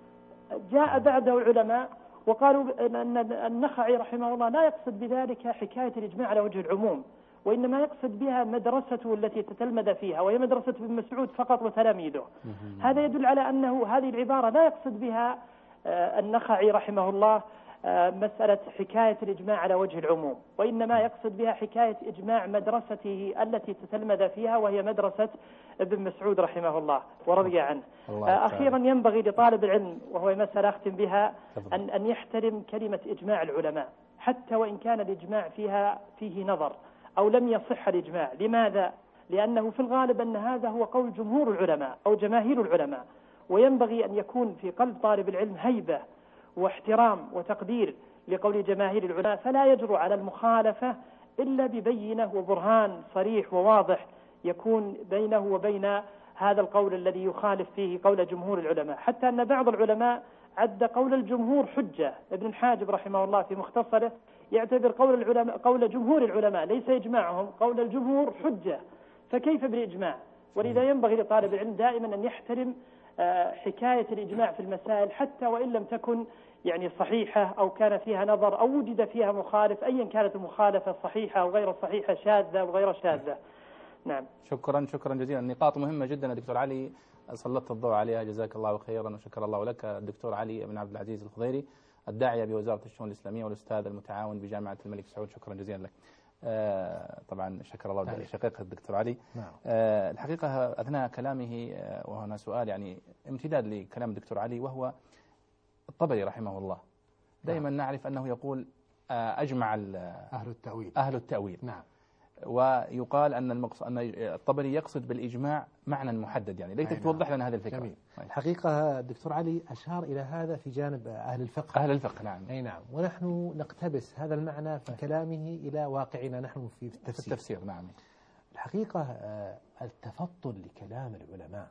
S10: جاء بعده العلماء وقالوا أن النخعي رحمه الله لا يقصد بذلك حكاية الإجماع على وجه العموم، وإنما يقصد بها مدرسته التي تتلمذ فيها، وهي مدرسة ابن مسعود فقط وتلاميذه. هذا يدل على أنه هذه العبارة لا يقصد بها النخعي رحمه الله مسألة حكاية الإجماع على وجه العموم، وإنما يقصد بها حكاية إجماع مدرسته التي تتلمذ فيها، وهي مدرسة ابن مسعود رحمه الله ورضي عنه. أخيرا ينبغي لطالب العلم، وهو مسألة أختم بها، أن أن يحترم كلمة إجماع العلماء، حتى وإن كان الإجماع فيها فيه نظر أو لم يصح الإجماع. لماذا؟ لأنه في الغالب أن هذا هو قول جمهور العلماء أو جماهير العلماء، وينبغي أن يكون في قلب طالب العلم هيبة واحترام وتقدير لقول جماهير العلماء، فلا يجرؤ على المخالفة إلا ببينة وبرهان صريح وواضح يكون بينه وبين هذا القول الذي يخالف فيه قول جمهور العلماء. حتى أن بعض العلماء عد قول الجمهور حجة، ابن الحاجب رحمه الله في مختصره يعتبر قول العلماء قول جمهور العلماء ليس إجماعهم، قول الجمهور حجة، فكيف بالإجماع؟ ولذا ينبغي لطالب العلم دائما أن يحترم حكاية الإجماع في المسائل، حتى وإن لم تكن يعني صحيحة أو كان فيها نظر أو وجد فيها مخالف، أيا كانت المخالفة صحيحة أو غير صحيحة، شاذة أو غير شاذة. نعم.
S2: شكرا شكرا جزيلا. نقاط مهمة جدا يا دكتور علي سلطت الضوء عليها، جزاك الله خيرا وشكر الله لك. الدكتور علي بن عبد العزيز الخضيري، الداعية بوزارة الشؤون الإسلامية والأستاذ المتعاون بجامعة الملك سعود، شكرا جزيلا لك. آه طبعا شكر الله شقيقة الدكتور علي. نعم. آه الحقيقة أثناء كلامه آه وهنا سؤال يعني امتداد لكلام الدكتور علي، وهو الطبري رحمه الله دائما نعم. نعرف أنه يقول آه أجمع
S3: أهل التأويل
S2: أهل التأويل نعم. ويقال أن المقص... أن الطبري يقصد بالإجماع معنى محدد، يعني ليتك نعم. توضح لنا هذه الفكرة.
S3: جميل. الحقيقة الدكتور علي أشار إلى هذا في جانب أهل الفقه.
S2: أهل الفقه نعم.
S3: أي نعم. ونحن نقتبس هذا المعنى في كلامه إلى واقعنا نحن في التفسير.
S2: في التفسير نعم.
S3: الحقيقة التفطن لكلام العلماء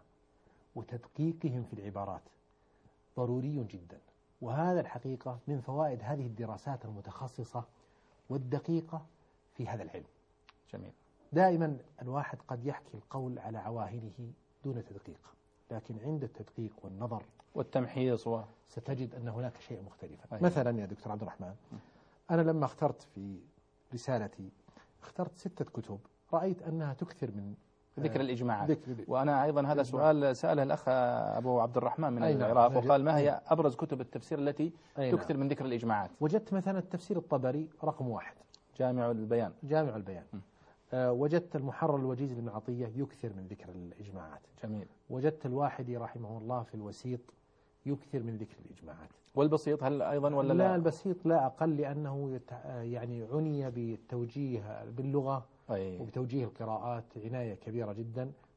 S3: وتدقيقهم في العبارات ضروري جدا، وهذا الحقيقة من فوائد هذه الدراسات المتخصصة والدقيقة في هذا العلم.
S2: جميل.
S3: دائما الواحد قد يحكي القول على عواهنه دون تدقيق، لكن عند التدقيق والنظر
S2: والتمحيص و...
S3: ستجد أن هناك شيء مختلفا. أيه. مثلا يا دكتور عبد الرحمن، أنا لما اخترت في رسالتي اخترت ستة كتب رأيت أنها تكثر من
S2: ذكر الإجماعات، وأنا أيضا هذا سؤال سأله الأخ أبو عبد الرحمن من العراق وقال ما هي أبرز كتب التفسير التي تكثر من ذكر الإجماعات؟
S3: وجدت مثلا التفسير الطبري رقم واحد،
S2: جامع البيان
S3: جامع البيان آه وجدت المحرر الوجيز لابن عطية يكثر من ذكر الإجماعات.
S2: جميل.
S3: وجدت الواحدي رحمه الله في الوسيط يكثر من ذكر الإجماعات.
S2: والبسيط هل أيضا ولا
S3: لا؟ لا البسيط لا أقل، لأنه يتع... يعني عني بالتوجيه باللغة أي. وبتوجيه القراءات عناية كبيرة جدا،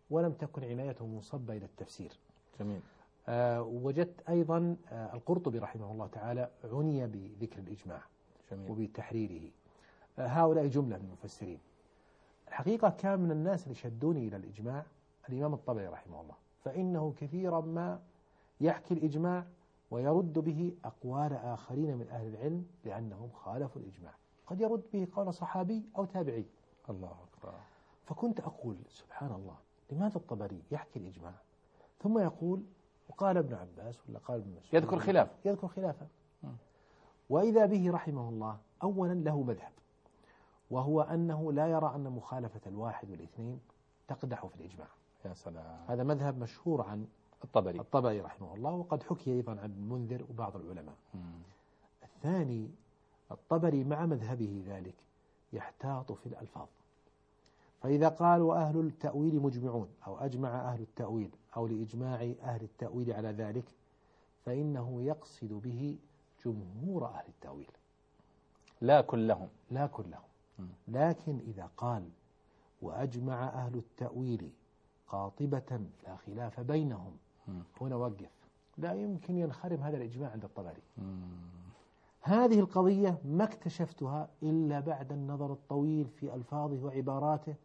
S3: ولم تكن عنايته منصبة إلى التفسير.
S2: جميل.
S3: آه وجدت أيضا آه القرطبي رحمه الله تعالى عني بذكر الإجماع.
S2: جميل.
S3: وبتحريره. آه هؤلاء جملة من المفسرين. الحقيقة كان من الناس اللي شدوني إلى الإجماع الإمام الطبري رحمه الله، فإنه كثيرا ما يحكي الإجماع ويرد به أقوال آخرين من أهل العلم لأنهم خالفوا الإجماع، قد يرد به قول صحابي أو تابعي.
S2: الله أكبر.
S3: فكنت أقول سبحان الله، لماذا الطبري يحكي الإجماع ثم يقول وقال ابن عباس ولا قال ابن مسعود،
S2: يذكر خلاف
S3: يذكر خلافه. وإذا به رحمه الله أولا له مذهب، وهو أنه لا يرى أن مخالفة الواحد والاثنين تقدح في الإجماع.
S2: يا سلام.
S3: هذا مذهب مشهور عن
S2: الطبري
S3: الطبري رحمه الله، وقد حكي أيضا عن المنذر وبعض العلماء.
S2: مم.
S3: الثاني الطبري مع مذهبه ذلك يحتاط في الألفاظ، فإذا قال وأهل التأويل مجمعون أو أجمع أهل التأويل أو لإجماع أهل التأويل على ذلك فإنه يقصد به جمهور أهل التأويل
S2: لا كلهم،
S3: لا كلهم. لكن إذا قال وأجمع أهل التأويل قاطبة لا خلاف بينهم، هنا وقف، لا يمكن ينخرم هذا الإجماع عند الطبري. هذه القضية ما اكتشفتها إلا بعد النظر الطويل في ألفاظه وعباراته،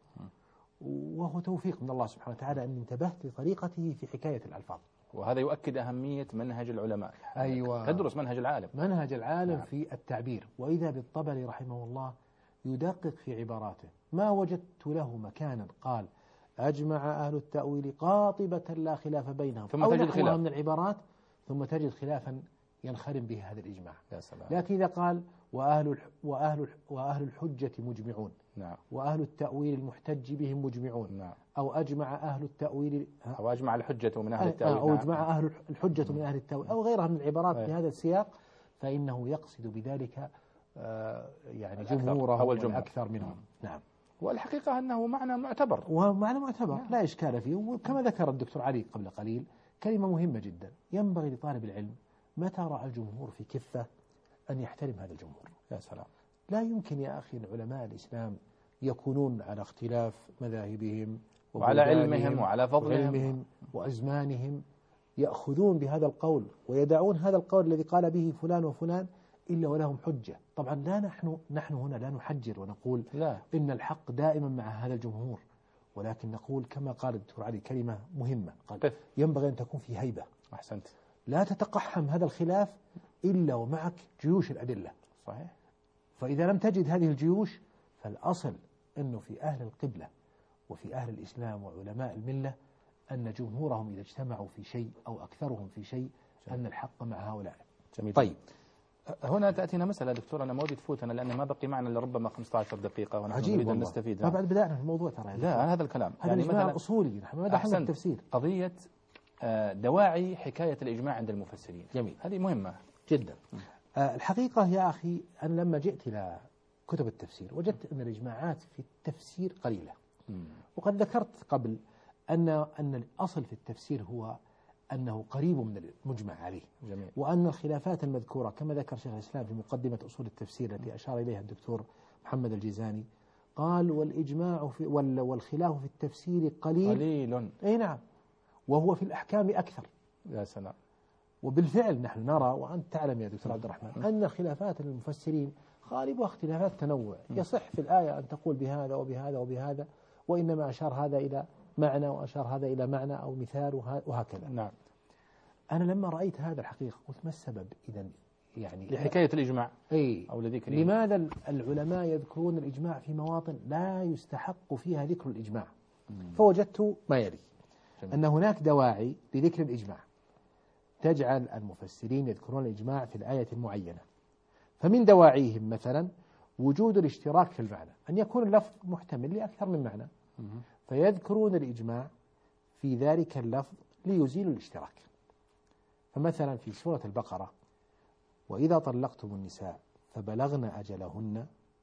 S3: وهو توفيق من الله سبحانه وتعالى أن انتبهت لطريقته في حكاية الألفاظ.
S2: وهذا يؤكد أهمية منهج العلماء.
S3: أيوة.
S2: تدرس منهج العالم،
S3: منهج العالم
S2: نعم.
S3: في التعبير. وإذا بالطبري رحمه الله يدقق في عباراته، ما وجدت له مكانا قال أجمع أهل التأويل قاطبة لا خلاف بينهم
S2: ثم
S3: أو
S2: تجد خلاف
S3: من العبارات ثم تجد خلافا ينخرم به هذا الإجماع.
S2: يا سلام.
S3: لكن إذا قال وأهل وأهل وأهل الحجة مجمعون،
S2: نعم.
S3: وأهل التأويل المحتج بهم مجمعون،
S2: نعم.
S3: أو أجمع أهل التأويل
S2: أو أجمع الحجة من أهل التأويل،
S3: أو أجمع نعم. أهل الحجة من أهل التأويل أو غيرها من العبارات في هذا السياق، فإنه يقصد بذلك آه يعني جمهوره أو الجمهور أكثر منهم. نعم. نعم.
S2: والحقيقة أنه معنى معتبر،
S3: ومعنى معتبر
S2: نعم.
S3: لا إشكال فيه. وكما ذكر الدكتور علي قبل قليل كلمة مهمة جدا، ينبغي لطالب العلم متى رأى الجمهور في كفة أن يحترم هذا الجمهور.
S2: يا سلام.
S3: لا يمكن يا أخي علماء الإسلام يكونون على اختلاف مذاهبهم
S2: وعلى علمهم وعلى فضلهم
S3: وعلمهم وأزمانهم يأخذون بهذا القول ويدعون هذا القول الذي قال به فلان وفلان إلا ولهم حجة. طبعا لا نحن نحن هنا لا نحجر ونقول
S2: لا.
S3: إن الحق دائما مع هذا الجمهور، ولكن نقول كما قال الدكتور علي كلمة مهمة، قال ينبغي أن تكون في هيبة.
S2: أحسنت.
S3: لا تتقحم هذا الخلاف إلا ومعك جيوش الأدلة.
S2: صحيح.
S3: فإذا لم تجد هذه الجيوش فالأصل أنه في أهل القبلة وفي أهل الإسلام وعلماء الملة أن جمهورهم إذا اجتمعوا في شيء أو أكثرهم في شيء أن الحق مع هؤلاء.
S2: جميل. طيب هنا تأتينا مسألة دكتور أنا ما ودي تفوتنا لأن ما بقي معنا إلا ربما خمسة عشر دقيقة ونحن نريد أن نستفيد.
S3: ما بعد بدأنا في الموضوع ترى.
S2: لا هذا الكلام
S3: هذا يعني الإجماع الأصولي، نحن ما دخلنا التفسير.
S2: قضية دواعي حكاية الإجماع عند المفسرين.
S3: جميل.
S2: هذه مهمة
S3: جدا. آه الحقيقة يا أخي أنا لما جئت إلى كتب التفسير وجدت أن الإجماعات في التفسير قليلة. مم. وقد ذكرت قبل أن أن الأصل في التفسير هو أنه قريب من المجمع عليه.
S2: جميل.
S3: وأن الخلافات المذكورة كما ذكر شيخ الإسلام في مقدمة أصول التفسير التي أشار إليها الدكتور محمد الجيزاني، قال والإجماع في والخلاف في التفسير قليل
S2: قليل
S3: أي نعم، وهو في الأحكام أكثر.
S2: يا سلام.
S3: وبالفعل نحن نرى وأنت تعلم يا دكتور عبد الرحمن أن خلافات المفسرين غالبها اختلافات تنوع. يصح في الآية أن تقول بهذا وبهذا وبهذا، وإنما أشار هذا إلى معنى وأشار هذا إلى معنى أو مثال وهكذا.
S2: نعم.
S3: أنا لما رأيت هذا الحقيقة قلت ما السبب إذن يعني
S2: لحكاية الإجماع
S3: أي
S2: أو لذكر
S3: لماذا العلماء يذكرون الإجماع في مواطن لا يستحق فيها ذكر الإجماع؟ مم. فوجدت ما يلي جميل. أن هناك دواعي لذكر الإجماع تجعل المفسرين يذكرون الإجماع في الآية المعينة. فمن دواعيهم مثلا وجود الاشتراك في المعنى، أن يكون اللفظ محتمل لأكثر من معنى، مم. فيذكرون الإجماع في ذلك اللفظ ليزيلوا الاشتراك. فمثلا في سورة البقرة وإذا طلقتم النساء فبلغن أجلهن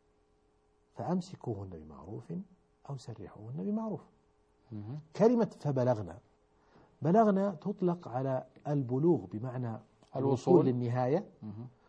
S3: فأمسكوهن بمعروف أو سرحوهن بمعروف. مم. كلمة فبلغن بلغنا تطلق على البلوغ بمعنى الوصول للنهاية، مم.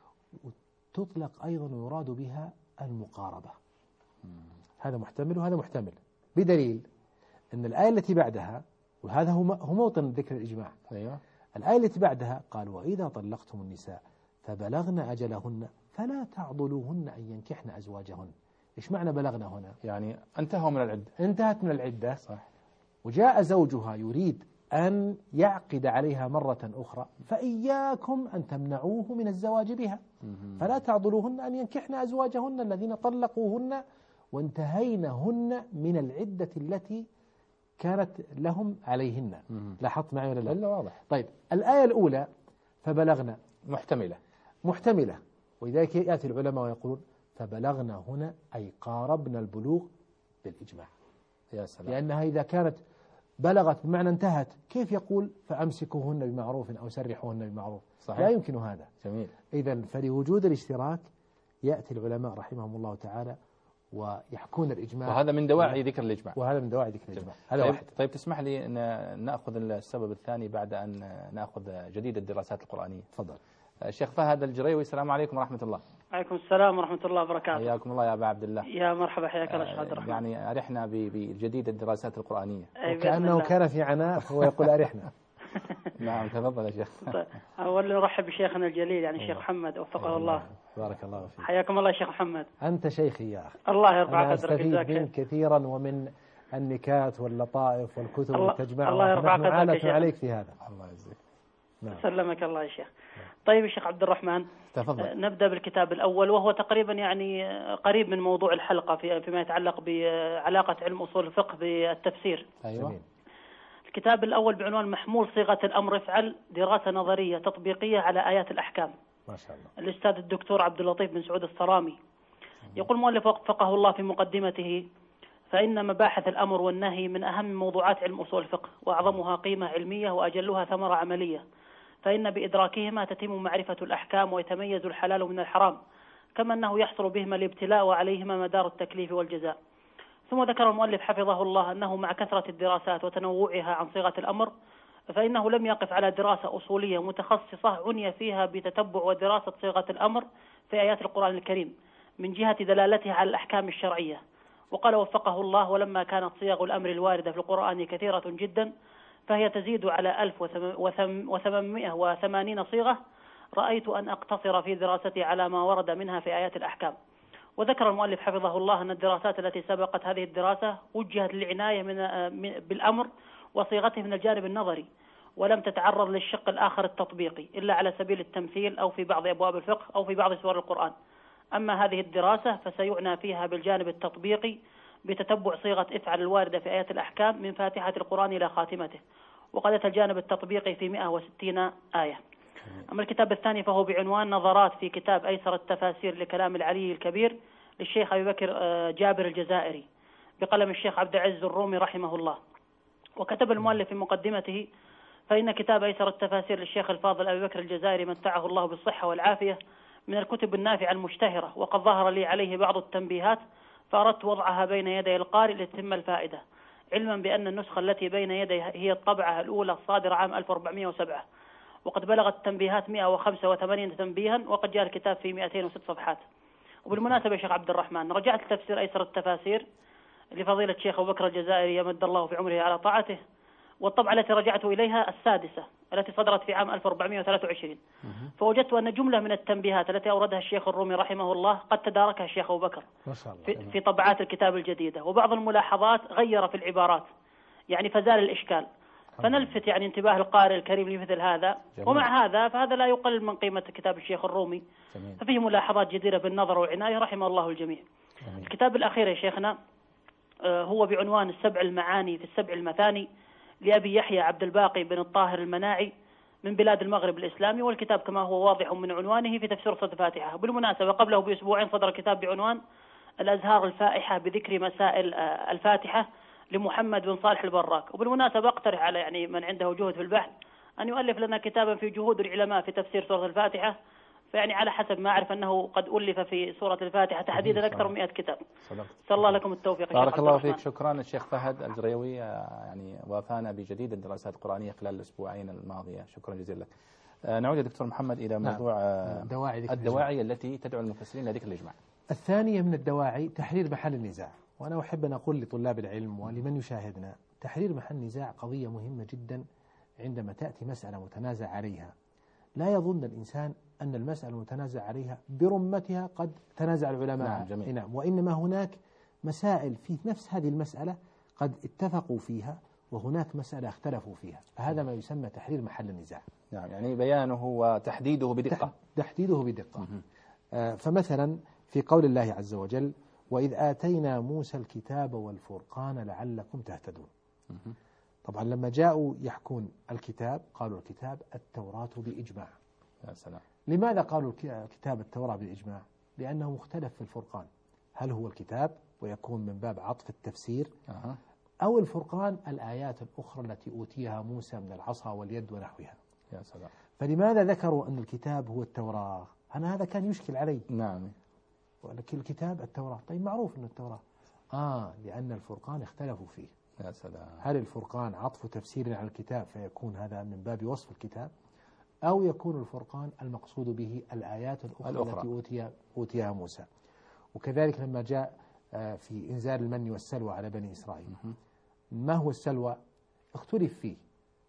S3: وتطلق أيضا ويراد بها المقاربة. مم. هذا محتمل وهذا محتمل، بدليل أن الآية التي بعدها، وهذا هو هو موطن ذكر الإجماع،
S2: أيوة.
S3: الآية التي بعدها قال وإذا طلقتم النساء فبلغن أجلهن فلا تعضلوهن أن ينكحن أزواجهن. إيش معنى بلغنا هنا؟
S2: يعني انتهوا من العدة،
S3: انتهت من العدة،
S2: صح.
S3: وجاء زوجها يريد أن يعقد عليها مرة أخرى، فإياكم أن تمنعوه من الزواج بها، فلا تعضلوهن أن ينكحن أزواجهن الذين طلقوهن وانتهينهن من العدة التي كانت لهم عليهن. لاحظت معي ولا لا؟
S2: إلا واضح.
S3: طيب الآية الأولى فبلغنا
S2: محتملة
S3: محتملة، ولذلك يأتي العلماء ويقولون فبلغنا هنا أي قاربنا البلوغ بالإجماع.
S2: يا سلام.
S3: لأنها إذا كانت بلغت بمعنى انتهت، كيف يقول فأمسكوهن بمعروف أو سرحوهن بمعروف؟
S2: صحيح.
S3: لا يمكن هذا.
S2: جميل.
S3: إذن فلوجود الاشتراك يأتي العلماء رحمهم الله تعالى ويحكون الإجماع،
S2: وهذا من دواعي ذكر الإجماع.
S3: وهذا من دواعي ذكر الإجماع. هذا
S2: طيب
S3: واحد.
S2: طيب تسمح لي أن نأخذ السبب الثاني بعد أن نأخذ جديد الدراسات القرآنية.
S3: تفضل.
S2: الشيخ فهد الجريوي، السلام عليكم ورحمة الله.
S11: عليكم السلام ورحمة الله وبركاته.
S2: حياكم الله يا أبا عبد الله.
S11: يا مرحبا، حياك الله شيخ عبد الرحمن.
S2: يعني أرحنا بجديد الدراسات القرآنية.
S3: وكأنه كان في عناء فهو يقول أرحنا.
S2: نعم تفضل يا شيخ.
S11: طيب أولا نرحب بشيخنا الجليل يعني الشيخ محمد وفقه الله.
S3: بارك الله فيك.
S11: حياكم الله شيخ محمد.
S3: أنت شيخي يا أخي.
S11: الله يرفع
S3: قدرك.
S11: أستفيد
S3: منك كثيرا ومن النكات واللطائف والكتب
S11: الله
S3: اللي تجمعها.
S11: الله يرفع قدرك
S3: عالة عليك في هذا.
S2: الله يجزيك.
S11: نعم. سلمك الله يا شيخ. طيب يا شيخ عبد الرحمن،
S2: تفضل.
S11: نبدأ بالكتاب الأول وهو تقريبا يعني قريب من موضوع الحلقة في فيما يتعلق بعلاقة علم أصول الفقه بالتفسير.
S2: أيوة.
S11: الكتاب الأول بعنوان محمول صيغة الأمر افعل، دراسة نظرية تطبيقية على آيات الأحكام.
S3: ما شاء الله.
S11: الأستاذ الدكتور عبد اللطيف بن سعود الصرامي. يقول المؤلف وفقه الله في مقدمته: فإن مباحث الأمر والنهي من أهم موضوعات علم أصول الفقه، وأعظمها قيمة علمية وأجلها ثمرة عملية، فإن بإدراكهما تتم معرفة الأحكام ويتميز الحلال من الحرام، كما أنه يحصل بهما الابتلاء وعليهما مدار التكليف والجزاء. ثم ذكر المؤلف حفظه الله أنه مع كثرة الدراسات وتنوعها عن صيغة الأمر، فإنه لم يقف على دراسة أصولية متخصصة عني فيها بتتبع ودراسة صيغة الأمر في آيات القرآن الكريم من جهة دلالتها على الأحكام الشرعية. وقال وفقه الله: ولما كانت صيغ الأمر الواردة في القرآن كثيرة جدا فهي تزيد على ألف وثمانمائة وثمانين صيغة، رأيت أن أقتصر في دراستي على ما ورد منها في آيات الأحكام. وذكر المؤلف حفظه الله أن الدراسات التي سبقت هذه الدراسة وجهت للعناية من بالأمر وصيغته من الجانب النظري، ولم تتعرض للشق الآخر التطبيقي إلا على سبيل التمثيل أو في بعض أبواب الفقه أو في بعض سور القرآن. أما هذه الدراسة فسيعنى فيها بالجانب التطبيقي بتتبع صيغة افعل الواردة في آيات الأحكام من فاتحة القرآن إلى خاتمته، وقد أتى الجانب التطبيقي في مئة وستين آية. أما الكتاب الثاني فهو بعنوان نظرات في كتاب أيسر التفاسير لكلام العلي الكبير للشيخ أبي بكر جابر الجزائري بقلم الشيخ عبد العزيز الرومي رحمه الله. وكتب المؤلف في مقدمته: فإن كتاب أيسر التفاسير للشيخ الفاضل أبي بكر الجزائري متعه الله بالصحة والعافية من الكتب النافعة المشتهرة، وقد ظهر لي عليه بعض التنبيهات فأردت وضعها بين يدي القارئ لتتم الفائدة، علما بأن النسخة التي بين يدي هي الطبعة الأولى الصادرة عام ألف وأربعمائة وسبعة، وقد بلغت التنبيهات مئة وخمسة وثمانين تنبيها، وقد جاء الكتاب في مئتين وست صفحات. وبالمناسبة يا شيخ عبد الرحمن، رجعت تفسير أيسر التفاسير لفضيلة الشيخ أبو بكر الجزائري يمد الله في عمره على طاعته، والطبعة التي رجعت إليها السادسة التي صدرت في عام ألف وأربعمائة وثلاثة وعشرين، فوجدت أن جملة من التنبيهات التي أوردها الشيخ الرومي رحمه الله قد تداركها الشيخ أبو بكر
S3: ما شاء الله
S11: في, في طبعات الكتاب الجديدة، وبعض الملاحظات غير في العبارات يعني فزال الإشكال، فنلفت يعني انتباه القارئ الكريم لمثل هذا. جميل. ومع هذا فهذا لا يقلل من قيمة كتاب الشيخ الرومي. جميل. ففيه ملاحظات جديرة بالنظر والعناية رحمه الله الجميع. جميل. الكتاب الأخير يا شيخنا هو بعنوان السبع المعاني في السبع المثاني لأبي يحيى عبد الباقي بن الطاهر المناعي من بلاد المغرب الإسلامي، والكتاب كما هو واضح من عنوانه في تفسير سورة الفاتحة. بالمناسبة قبله بأسبوعين صدر كتاب بعنوان الأزهار الفائحة بذكر مسائل الفاتحة لمحمد بن صالح البراك. وبالمناسبة أقترح على يعني من عنده جهد في البحث أن يؤلف لنا كتابا في جهود العلماء في تفسير سورة الفاتحة، فيعني على حسب ما أعرف أنه قد ألف في سورة الفاتحة تحديدا أكثر من مئة كتاب. صلى الله لكم التوفيق.
S2: بارك الله فيك. شكرا الشيخ فهد الجريوي، يعني وافانا بجديد الدراسات القرآنية خلال الأسبوعين الماضية، شكرا جزيلا لك. نعود يا دكتور محمد إلى موضوع نعم. دواعي الدواعي التي تدعو المفسرين لذكر الإجماع.
S3: الثانية من الدواعي تحرير محل النزاع. وأنا أحب أن أقول لطلاب العلم ولمن يشاهدنا تحرير محل نزاع قضية مهمة جدا. عندما تأتي مسألة متنازع عليها لا يظن الإنسان أن المسألة المتنازع عليها برمتها قد تنازع العلماء.
S2: نعم جميل.
S3: نعم، وإنما هناك مسائل في نفس هذه المسألة قد اتفقوا فيها وهناك مسألة اختلفوا فيها، فهذا ما يسمى تحرير محل النزاع.
S2: نعم، يعني بيانه وتحديده بدقة.
S3: تحديده بدقة. آه فمثلا في قول الله عز وجل: وإذ آتينا موسى الكتاب والفرقان لعلكم تهتدون. طبعا لما جاءوا يحكون الكتاب قالوا الكتاب التوراة بإجماع.
S2: يا سلام.
S3: لماذا قالوا الكتاب التوراة بالإجماع؟ لأنه مختلف في الفرقان، هل هو الكتاب ويكون من باب عطف التفسير
S2: أه.
S3: أو الفرقان الآيات الأخرى التي أوتيها موسى من العصا واليد ونحوها.
S2: يا سلام.
S3: فلماذا ذكروا أن الكتاب هو التوراة؟ أنا هذا كان يشكل علي.
S2: نعم.
S3: ولكن الكتاب التوراة، طيب معروف أن التوراة آه لأن الفرقان اختلفوا فيه.
S2: يا سلام.
S3: هل الفرقان عطف تفسير على الكتاب فيكون هذا من باب وصف الكتاب، أو يكون الفرقان المقصود به الآيات الأخرى, الأخرى. التي أوتي أوتيها موسى. وكذلك لما جاء في إنزال المن والسلوى على بني إسرائيل، ما هو السلوى؟ اختلف فيه،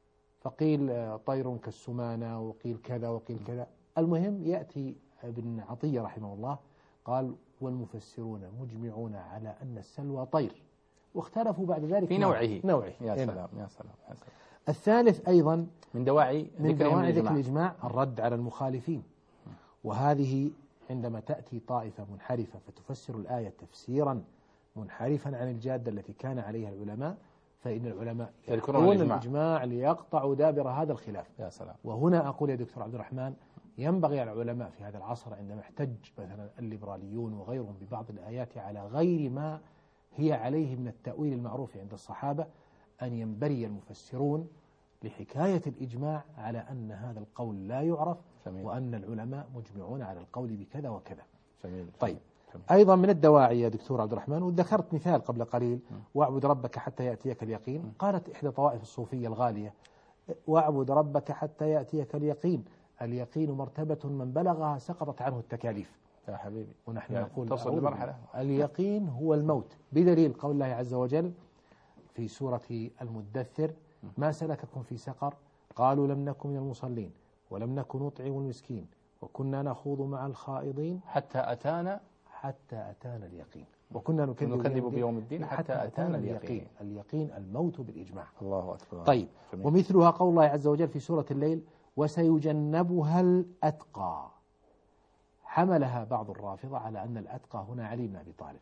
S3: فقيل طير كالسمانة وقيل كذا وقيل كذا. المهم يأتي ابن عطية رحمه الله قال: والمفسرون مجمعون على أن السلوى طير، واختلفوا بعد ذلك
S2: في نوعه
S3: نوعه.
S2: يا سلام يا سلام يا سلام.
S3: الثالث أيضا
S2: من دواعي
S3: من دواعي ذكر الإجماع الرد على المخالفين، وهذه عندما تأتي طائفة منحرفة فتفسر الآية تفسيرا منحرفا عن الجادة التي كان عليها العلماء، فإن العلماء يذكرون الإجماع. الإجماع ليقطعوا دابر هذا الخلاف.
S2: يا سلام.
S3: وهنا أقول يا دكتور عبد الرحمن، ينبغي على العلماء في هذا العصر عندما احتج مثلا الليبراليون وغيرهم ببعض الآيات على غير ما هي عليه من التأويل المعروف عند الصحابة، أن ينبري المفسرون لحكاية الإجماع على أن هذا القول لا يعرف. جميل. وأن العلماء مجمعون على القول بكذا وكذا.
S2: جميل.
S3: طيب جميل. أيضا من الدواعي يا دكتور عبد الرحمن، وذكرت مثال قبل قليل: واعبد ربك حتى يأتيك اليقين. م. قالت إحدى طوائف الصوفية الغالية: واعبد ربك حتى يأتيك اليقين، اليقين مرتبة من بلغها سقطت عنه التكاليف.
S2: يا حبيبي،
S3: ونحن يعني نقول
S2: تصل لمرحلة
S3: اليقين هو الموت، بدليل قول الله عز وجل في سورة المدثر: ما سلككم في سقر؟ قالوا لم نكن من المصلين ولم نكن نطعم المسكين وكنا نخوض مع الخائضين
S2: حتى أتانا
S3: حتى أتانا اليقين وكنا
S2: نكذب, نكذب بيوم الدين حتى, حتى أتانا اليقين.
S3: اليقين الموت بالإجماع.
S2: الله أكبر.
S3: طيب جميل. ومثلها قول الله عز وجل في سورة الليل: وسيجنبها الأتقى. حملها بعض الرافضة على أن الأتقى هنا علي بن أبي طالب.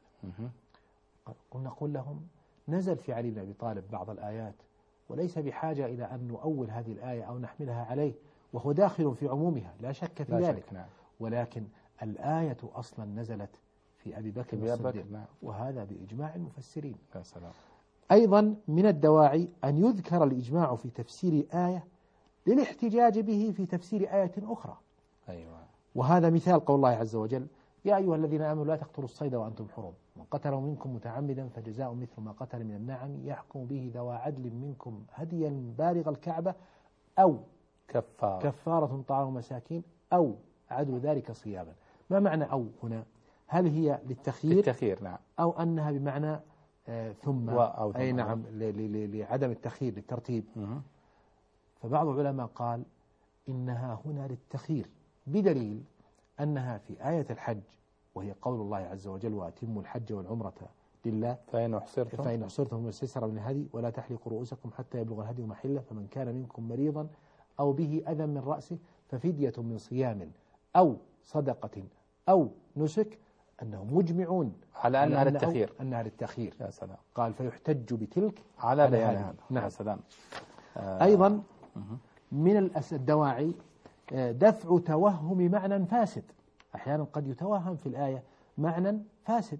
S3: قلنا نقول لهم: نزل في علي بن أبي طالب بعض الآيات، وليس بحاجة إلى أن نؤول هذه الآية أو نحملها عليه، وهو داخل في عمومها لا شك في لا ذلك.
S2: نعم.
S3: ولكن الآية أصلا نزلت في أبي بكر الصديق، وهذا بإجماع المفسرين.
S2: يا سلام.
S3: أيضا من الدواعي أن يذكر الإجماع في تفسير آية للاحتجاج به في تفسير آية أخرى.
S2: أيوة.
S3: وهذا مثال قول الله عز وجل: يا أيها الذين آمنوا لا تقتلوا الصيد وأنتم حرم، من قتله منكم متعمدا فجزاء مثل ما قتل من النعم يحكم به ذوى عدل منكم هديا بالغ الكعبة أو
S2: كفارة,
S3: كفارة طعام مساكين أو عدل ذلك صياما. ما معنى أو هنا؟ هل هي للتخيير؟
S2: للتخيير نعم.
S3: أو أنها بمعنى آه ثم
S2: أو
S3: أي نعم لعدم التخيير للترتيب. م- فبعض العلماء قال إنها هنا للتخيير، بدليل أنها في آية الحج وهي قول الله عز وجل: وأتموا الحج والعمرة لله
S2: فإن أحصرتم
S3: فإن أحصرتم فما استيسر من الهدي ولا تحلقوا رؤوسكم حتى يبلغ الهدي محله، فمن كان منكم مريضا أو به أذى من رأسه ففدية من صيام أو صدقة أو نسك، أنهم مجمعون
S2: على أنها للتخيير
S3: أنها للتخيير.
S2: يا سلام.
S3: قال: فيحتج بتلك
S2: على بيان هذا.
S3: نعم.
S2: يا سلام.
S3: آه أيضا من الدواعي دفع توهم معنى فاسد. أحيانا قد يتوهم في الآية معنى فاسد،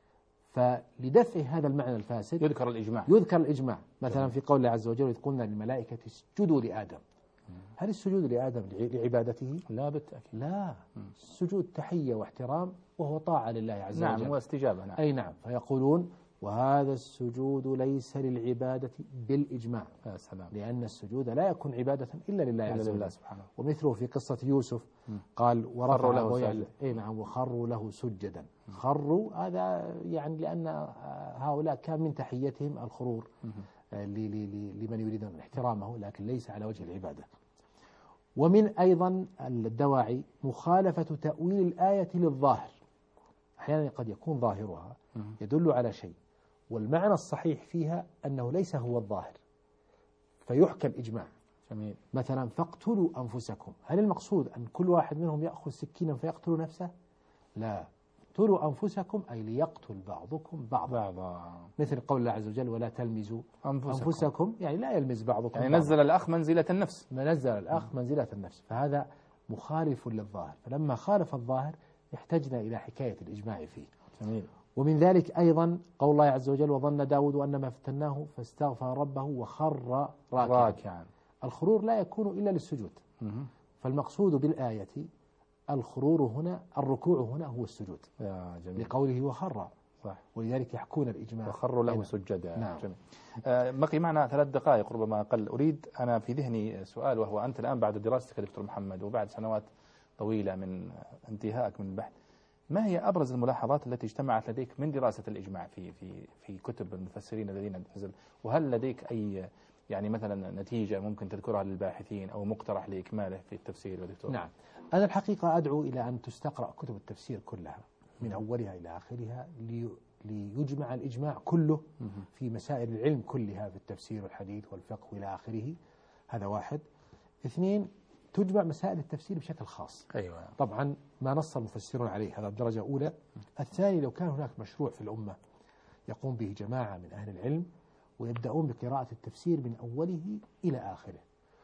S3: فلدفع هذا المعنى الفاسد
S2: يذكر الإجماع
S3: يذكر الإجماع مثلا في قول الله عز وجل: إذ قلنا للملائكة اسجدوا لآدم. هل السجود لآدم لعبادته؟
S2: لا بالتأكيد.
S3: لا، السجود تحية واحترام وهو طاعة لله عز
S2: نعم
S3: وجل.
S2: نعم واستجابة. نعم.
S3: أي نعم. فيقولون: وهذا السجود ليس للعبادة بالإجماع.
S2: يا سلام.
S3: لأن السجود لا يكون عبادة إلا لله عز وجل
S2: سبحانه.
S3: ومثله في قصة يوسف م. قال: ورفع له سجدا. أي نعم. وخروا له سجدا. خروا هذا يعني لأن هؤلاء كان من تحيتهم الخرور. لمن يريد احترامه، لكن ليس على وجه العبادة. ومن أيضا الدواعي مخالفة تأويل الآية للظاهر. أحيانا قد يكون ظاهرها يدل على شيء والمعنى الصحيح فيها أنه ليس هو الظاهر، فيحكى الإجماع.
S2: جميل.
S3: مثلا فاقتلوا أنفسكم، هل المقصود أن كل واحد منهم يأخذ سكينا فيقتل نفسه؟ لا، اقتلوا أنفسكم أي ليقتل بعضكم بعضا، بعضا. مثل قول الله عز وجل ولا تلمزوا أنفسكم, أنفسكم يعني لا يلمز بعضكم
S2: يعني
S3: بعضا.
S2: نزل الأخ منزلة النفس،
S3: نزل الأخ منزلة النفس، فهذا مخالف للظاهر، فلما خالف الظاهر احتجنا إلى حكاية الإجماع فيه.
S2: جميل.
S3: ومن ذلك أيضا قول الله عز وجل وظن داود أنما فتناه فاستغفر ربه وخر راكعا, راكعا. الخرور لا يكون إلا للسجود، فالمقصود بالآية الخرور هنا، الركوع هنا هو السجود،
S2: يا جميل.
S3: لقوله وخر، صح. ولذلك يحكون الإجماع
S2: وخروا له سجدا.
S3: نعم.
S2: جميل. آه بقي معنا ثلاث دقائق ربما أقل. أريد أنا في ذهني سؤال، وهو أنت الآن بعد دراستك دكتور محمد وبعد سنوات طويلة من انتهائك من البحث، ما هي أبرز الملاحظات التي اجتمعت لديك من دراسة الإجماع في في في كتب المفسرين الذين نزل؟ وهل لديك أي يعني مثلا نتيجة ممكن تذكرها للباحثين أو مقترح لإكماله في التفسير يا دكتور؟
S3: نعم، أنا الحقيقة أدعو إلى أن تستقرأ كتب التفسير كلها من أولها إلى آخرها ليجمع الإجماع كله في مسائل العلم كلها في التفسير والحديث والفقه إلى آخره. هذا واحد. اثنين، تجمع مسائل التفسير بشكل خاص.
S2: أيوة.
S3: طبعا ما نص المفسرون عليه، هذا الدرجة الأولى. الثاني، لو كان هناك مشروع في الأمة يقوم به جماعة من أهل العلم ويبدأون بقراءة التفسير من أوله إلى آخره،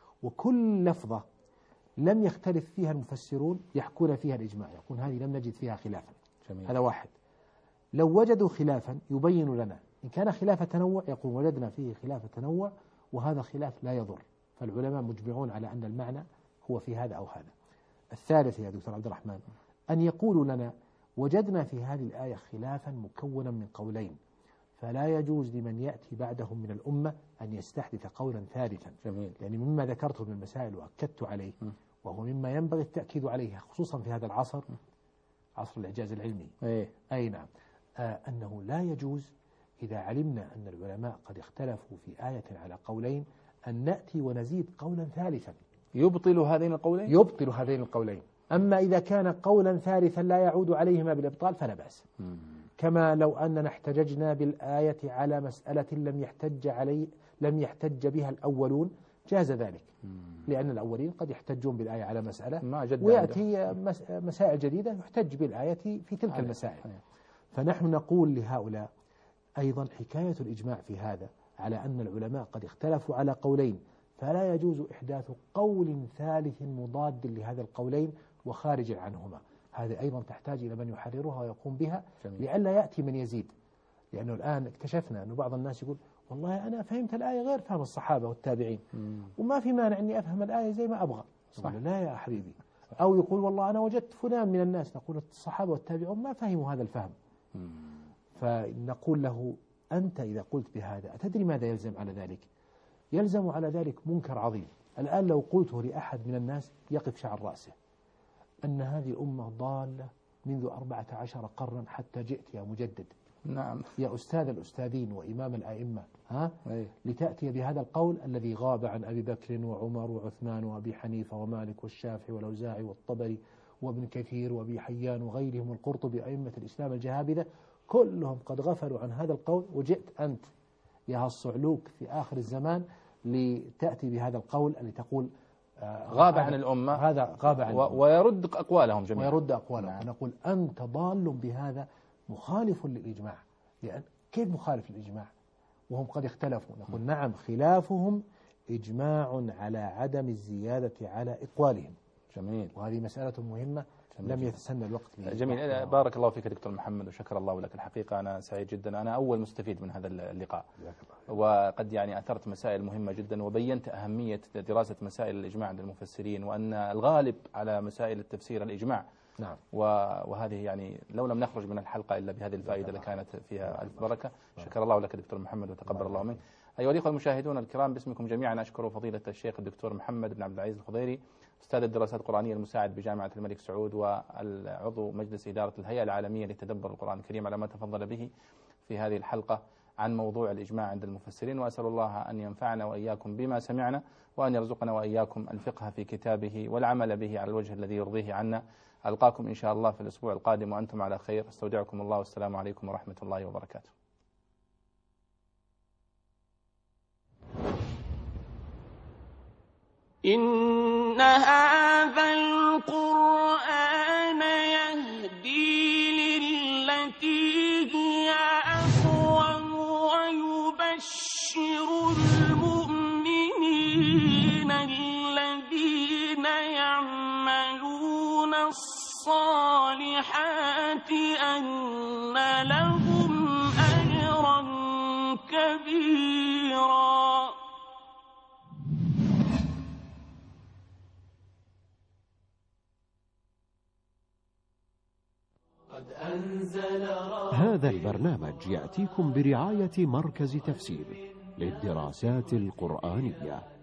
S3: وكل لفظة لم يختلف فيها المفسرون يحكون فيها الإجماع، يقول هذه لم نجد فيها خلافا.
S2: جميل.
S3: هذا واحد. لو وجدوا خلافا يبين لنا، إن كان خلاف تنوع يقول وجدنا فيه خلاف تنوع وهذا خلاف لا يضر، فالعلماء مجمعون على أن المعنى هو في هذا أو هذا. الثالث يا دكتور عبد الرحمن أن يقولوا لنا وجدنا في هذه الآية خلافا مكونا من قولين، فلا يجوز لمن يأتي بعدهم من الأمة أن يستحدث قولا ثالثا.
S2: جميل.
S3: يعني مما ذكرته من المسائل وأكدت عليه م. وهو مما ينبغي التأكيد عليه خصوصا في هذا العصر، عصر الإعجاز العلمي.
S2: أيه.
S3: أي نعم. آه أنه لا يجوز إذا علمنا أن العلماء قد اختلفوا في آية على قولين أن نأتي ونزيد قولا ثالثا
S2: يبطل هذين القولين.
S3: يبطل هذين القولين. أما إذا كان قولا ثالثا لا يعود عليهما بالإبطال فلا بأس.
S2: مم.
S3: كما لو أننا احتججنا بالآية على مسألة لم يحتج علي لم يحتج بها الأولون جاز ذلك. مم. لأن الأولين قد يحتجون بالآية على مسألة ما ويأتي مسائل جديدة يحتج بالآية في تلك علي. المسائل علي. فنحن نقول لهؤلاء أيضا حكاية الإجماع في هذا على أن العلماء قد اختلفوا على قولين، فلا يجوز إحداث قول ثالث مضاد لهذا القولين وخارج عنهما. هذه أيضا تحتاج إلى من يحررها ويقوم بها لئلا يأتي من يزيد. لأنه الآن اكتشفنا أن بعض الناس يقول والله أنا فهمت الآية غير فهم الصحابة والتابعين مم. وما في مانع أني أفهم الآية زي ما أبغى. صح. لا يا حبيبي. أو يقول والله أنا وجدت فلان من الناس، نقول الصحابة والتابعون ما فهموا هذا الفهم. مم. فنقول له أنت إذا قلت بهذا أتدري ماذا يلزم على ذلك؟ يلزم على ذلك منكر عظيم. الآن لو قلته لأحد من الناس يقف شعر رأسه أن هذه الأمة ضالة منذ أربعة عشر قرنا حتى جئت يا مجدد.
S2: نعم.
S3: يا أستاذ الأستاذين وإمام الأئمة، ها؟
S2: أي.
S3: لتأتي بهذا القول الذي غاب عن أبي بكر وعمر وعثمان وأبي حنيفة ومالك والشافعي والأوزاعي والطبري وابن كثير وأبي حيان وغيرهم والقرطبي أئمة الإسلام الجهابذة، كلهم قد غفلوا عن هذا القول، وجئت أنت يا الصعلوك في آخر الزمان لتأتي بهذا القول اللي تقول
S2: آه غاب عن الأمة،
S3: هذا غاب عن
S2: و... ويرد أقوالهم جميعا
S3: ويرد أقوالهم. نعم. نقول أنت ضال بهذا مخالف للإجماع. لأن كيف مخالف للإجماع وهم قد اختلفوا؟ نقول نعم خلافهم إجماع على عدم الزيادة على إقوالهم.
S2: جميل.
S3: وهذه مسألة مهمة لم يتسنى الوقت.
S2: جميل. بارك الله فيك دكتور محمد وشكر الله لك. الحقيقة أنا سعيد جدا، أنا أول مستفيد من هذا اللقاء، وقد يعني أثرت مسائل مهمة جدا وبينت أهمية دراسة مسائل الإجماع عند المفسرين، وأن الغالب على مسائل التفسير الإجماع.
S3: نعم.
S2: وهذه يعني لو لم نخرج من الحلقة إلا بهذه الفائدة لكانت فيها ألف بركة. شكر الله لك دكتور محمد وتقبل الله منك. أيها الأخوة المشاهدون الكرام، باسمكم جميعا أشكر فضيلة الشيخ الدكتور محمد بن عبد العزيز الخضيري، أستاذ الدراسات القرآنية المساعد بجامعة الملك سعود والعضو مجلس إدارة الهيئة العالمية لتدبر القرآن الكريم، على ما تفضل به في هذه الحلقة. عن موضوع الإجماع عند المفسرين، وأسأل الله أن ينفعنا وإياكم بما سمعنا، وأن يرزقنا وإياكم الفقه في كتابه والعمل به على الوجه الذي يرضيه عنا. ألقاكم إن شاء الله في الأسبوع القادم وأنتم على خير. استودعكم الله والسلام عليكم ورحمة الله وبركاته.
S1: إن هذا القرآن يهدي للتي هي أقوم ويبشر المؤمنين الذين يعملون الصالحات أن لهم أجرا كبيرا.
S12: هذا البرنامج يأتيكم برعاية مركز تفسير للدراسات القرآنية.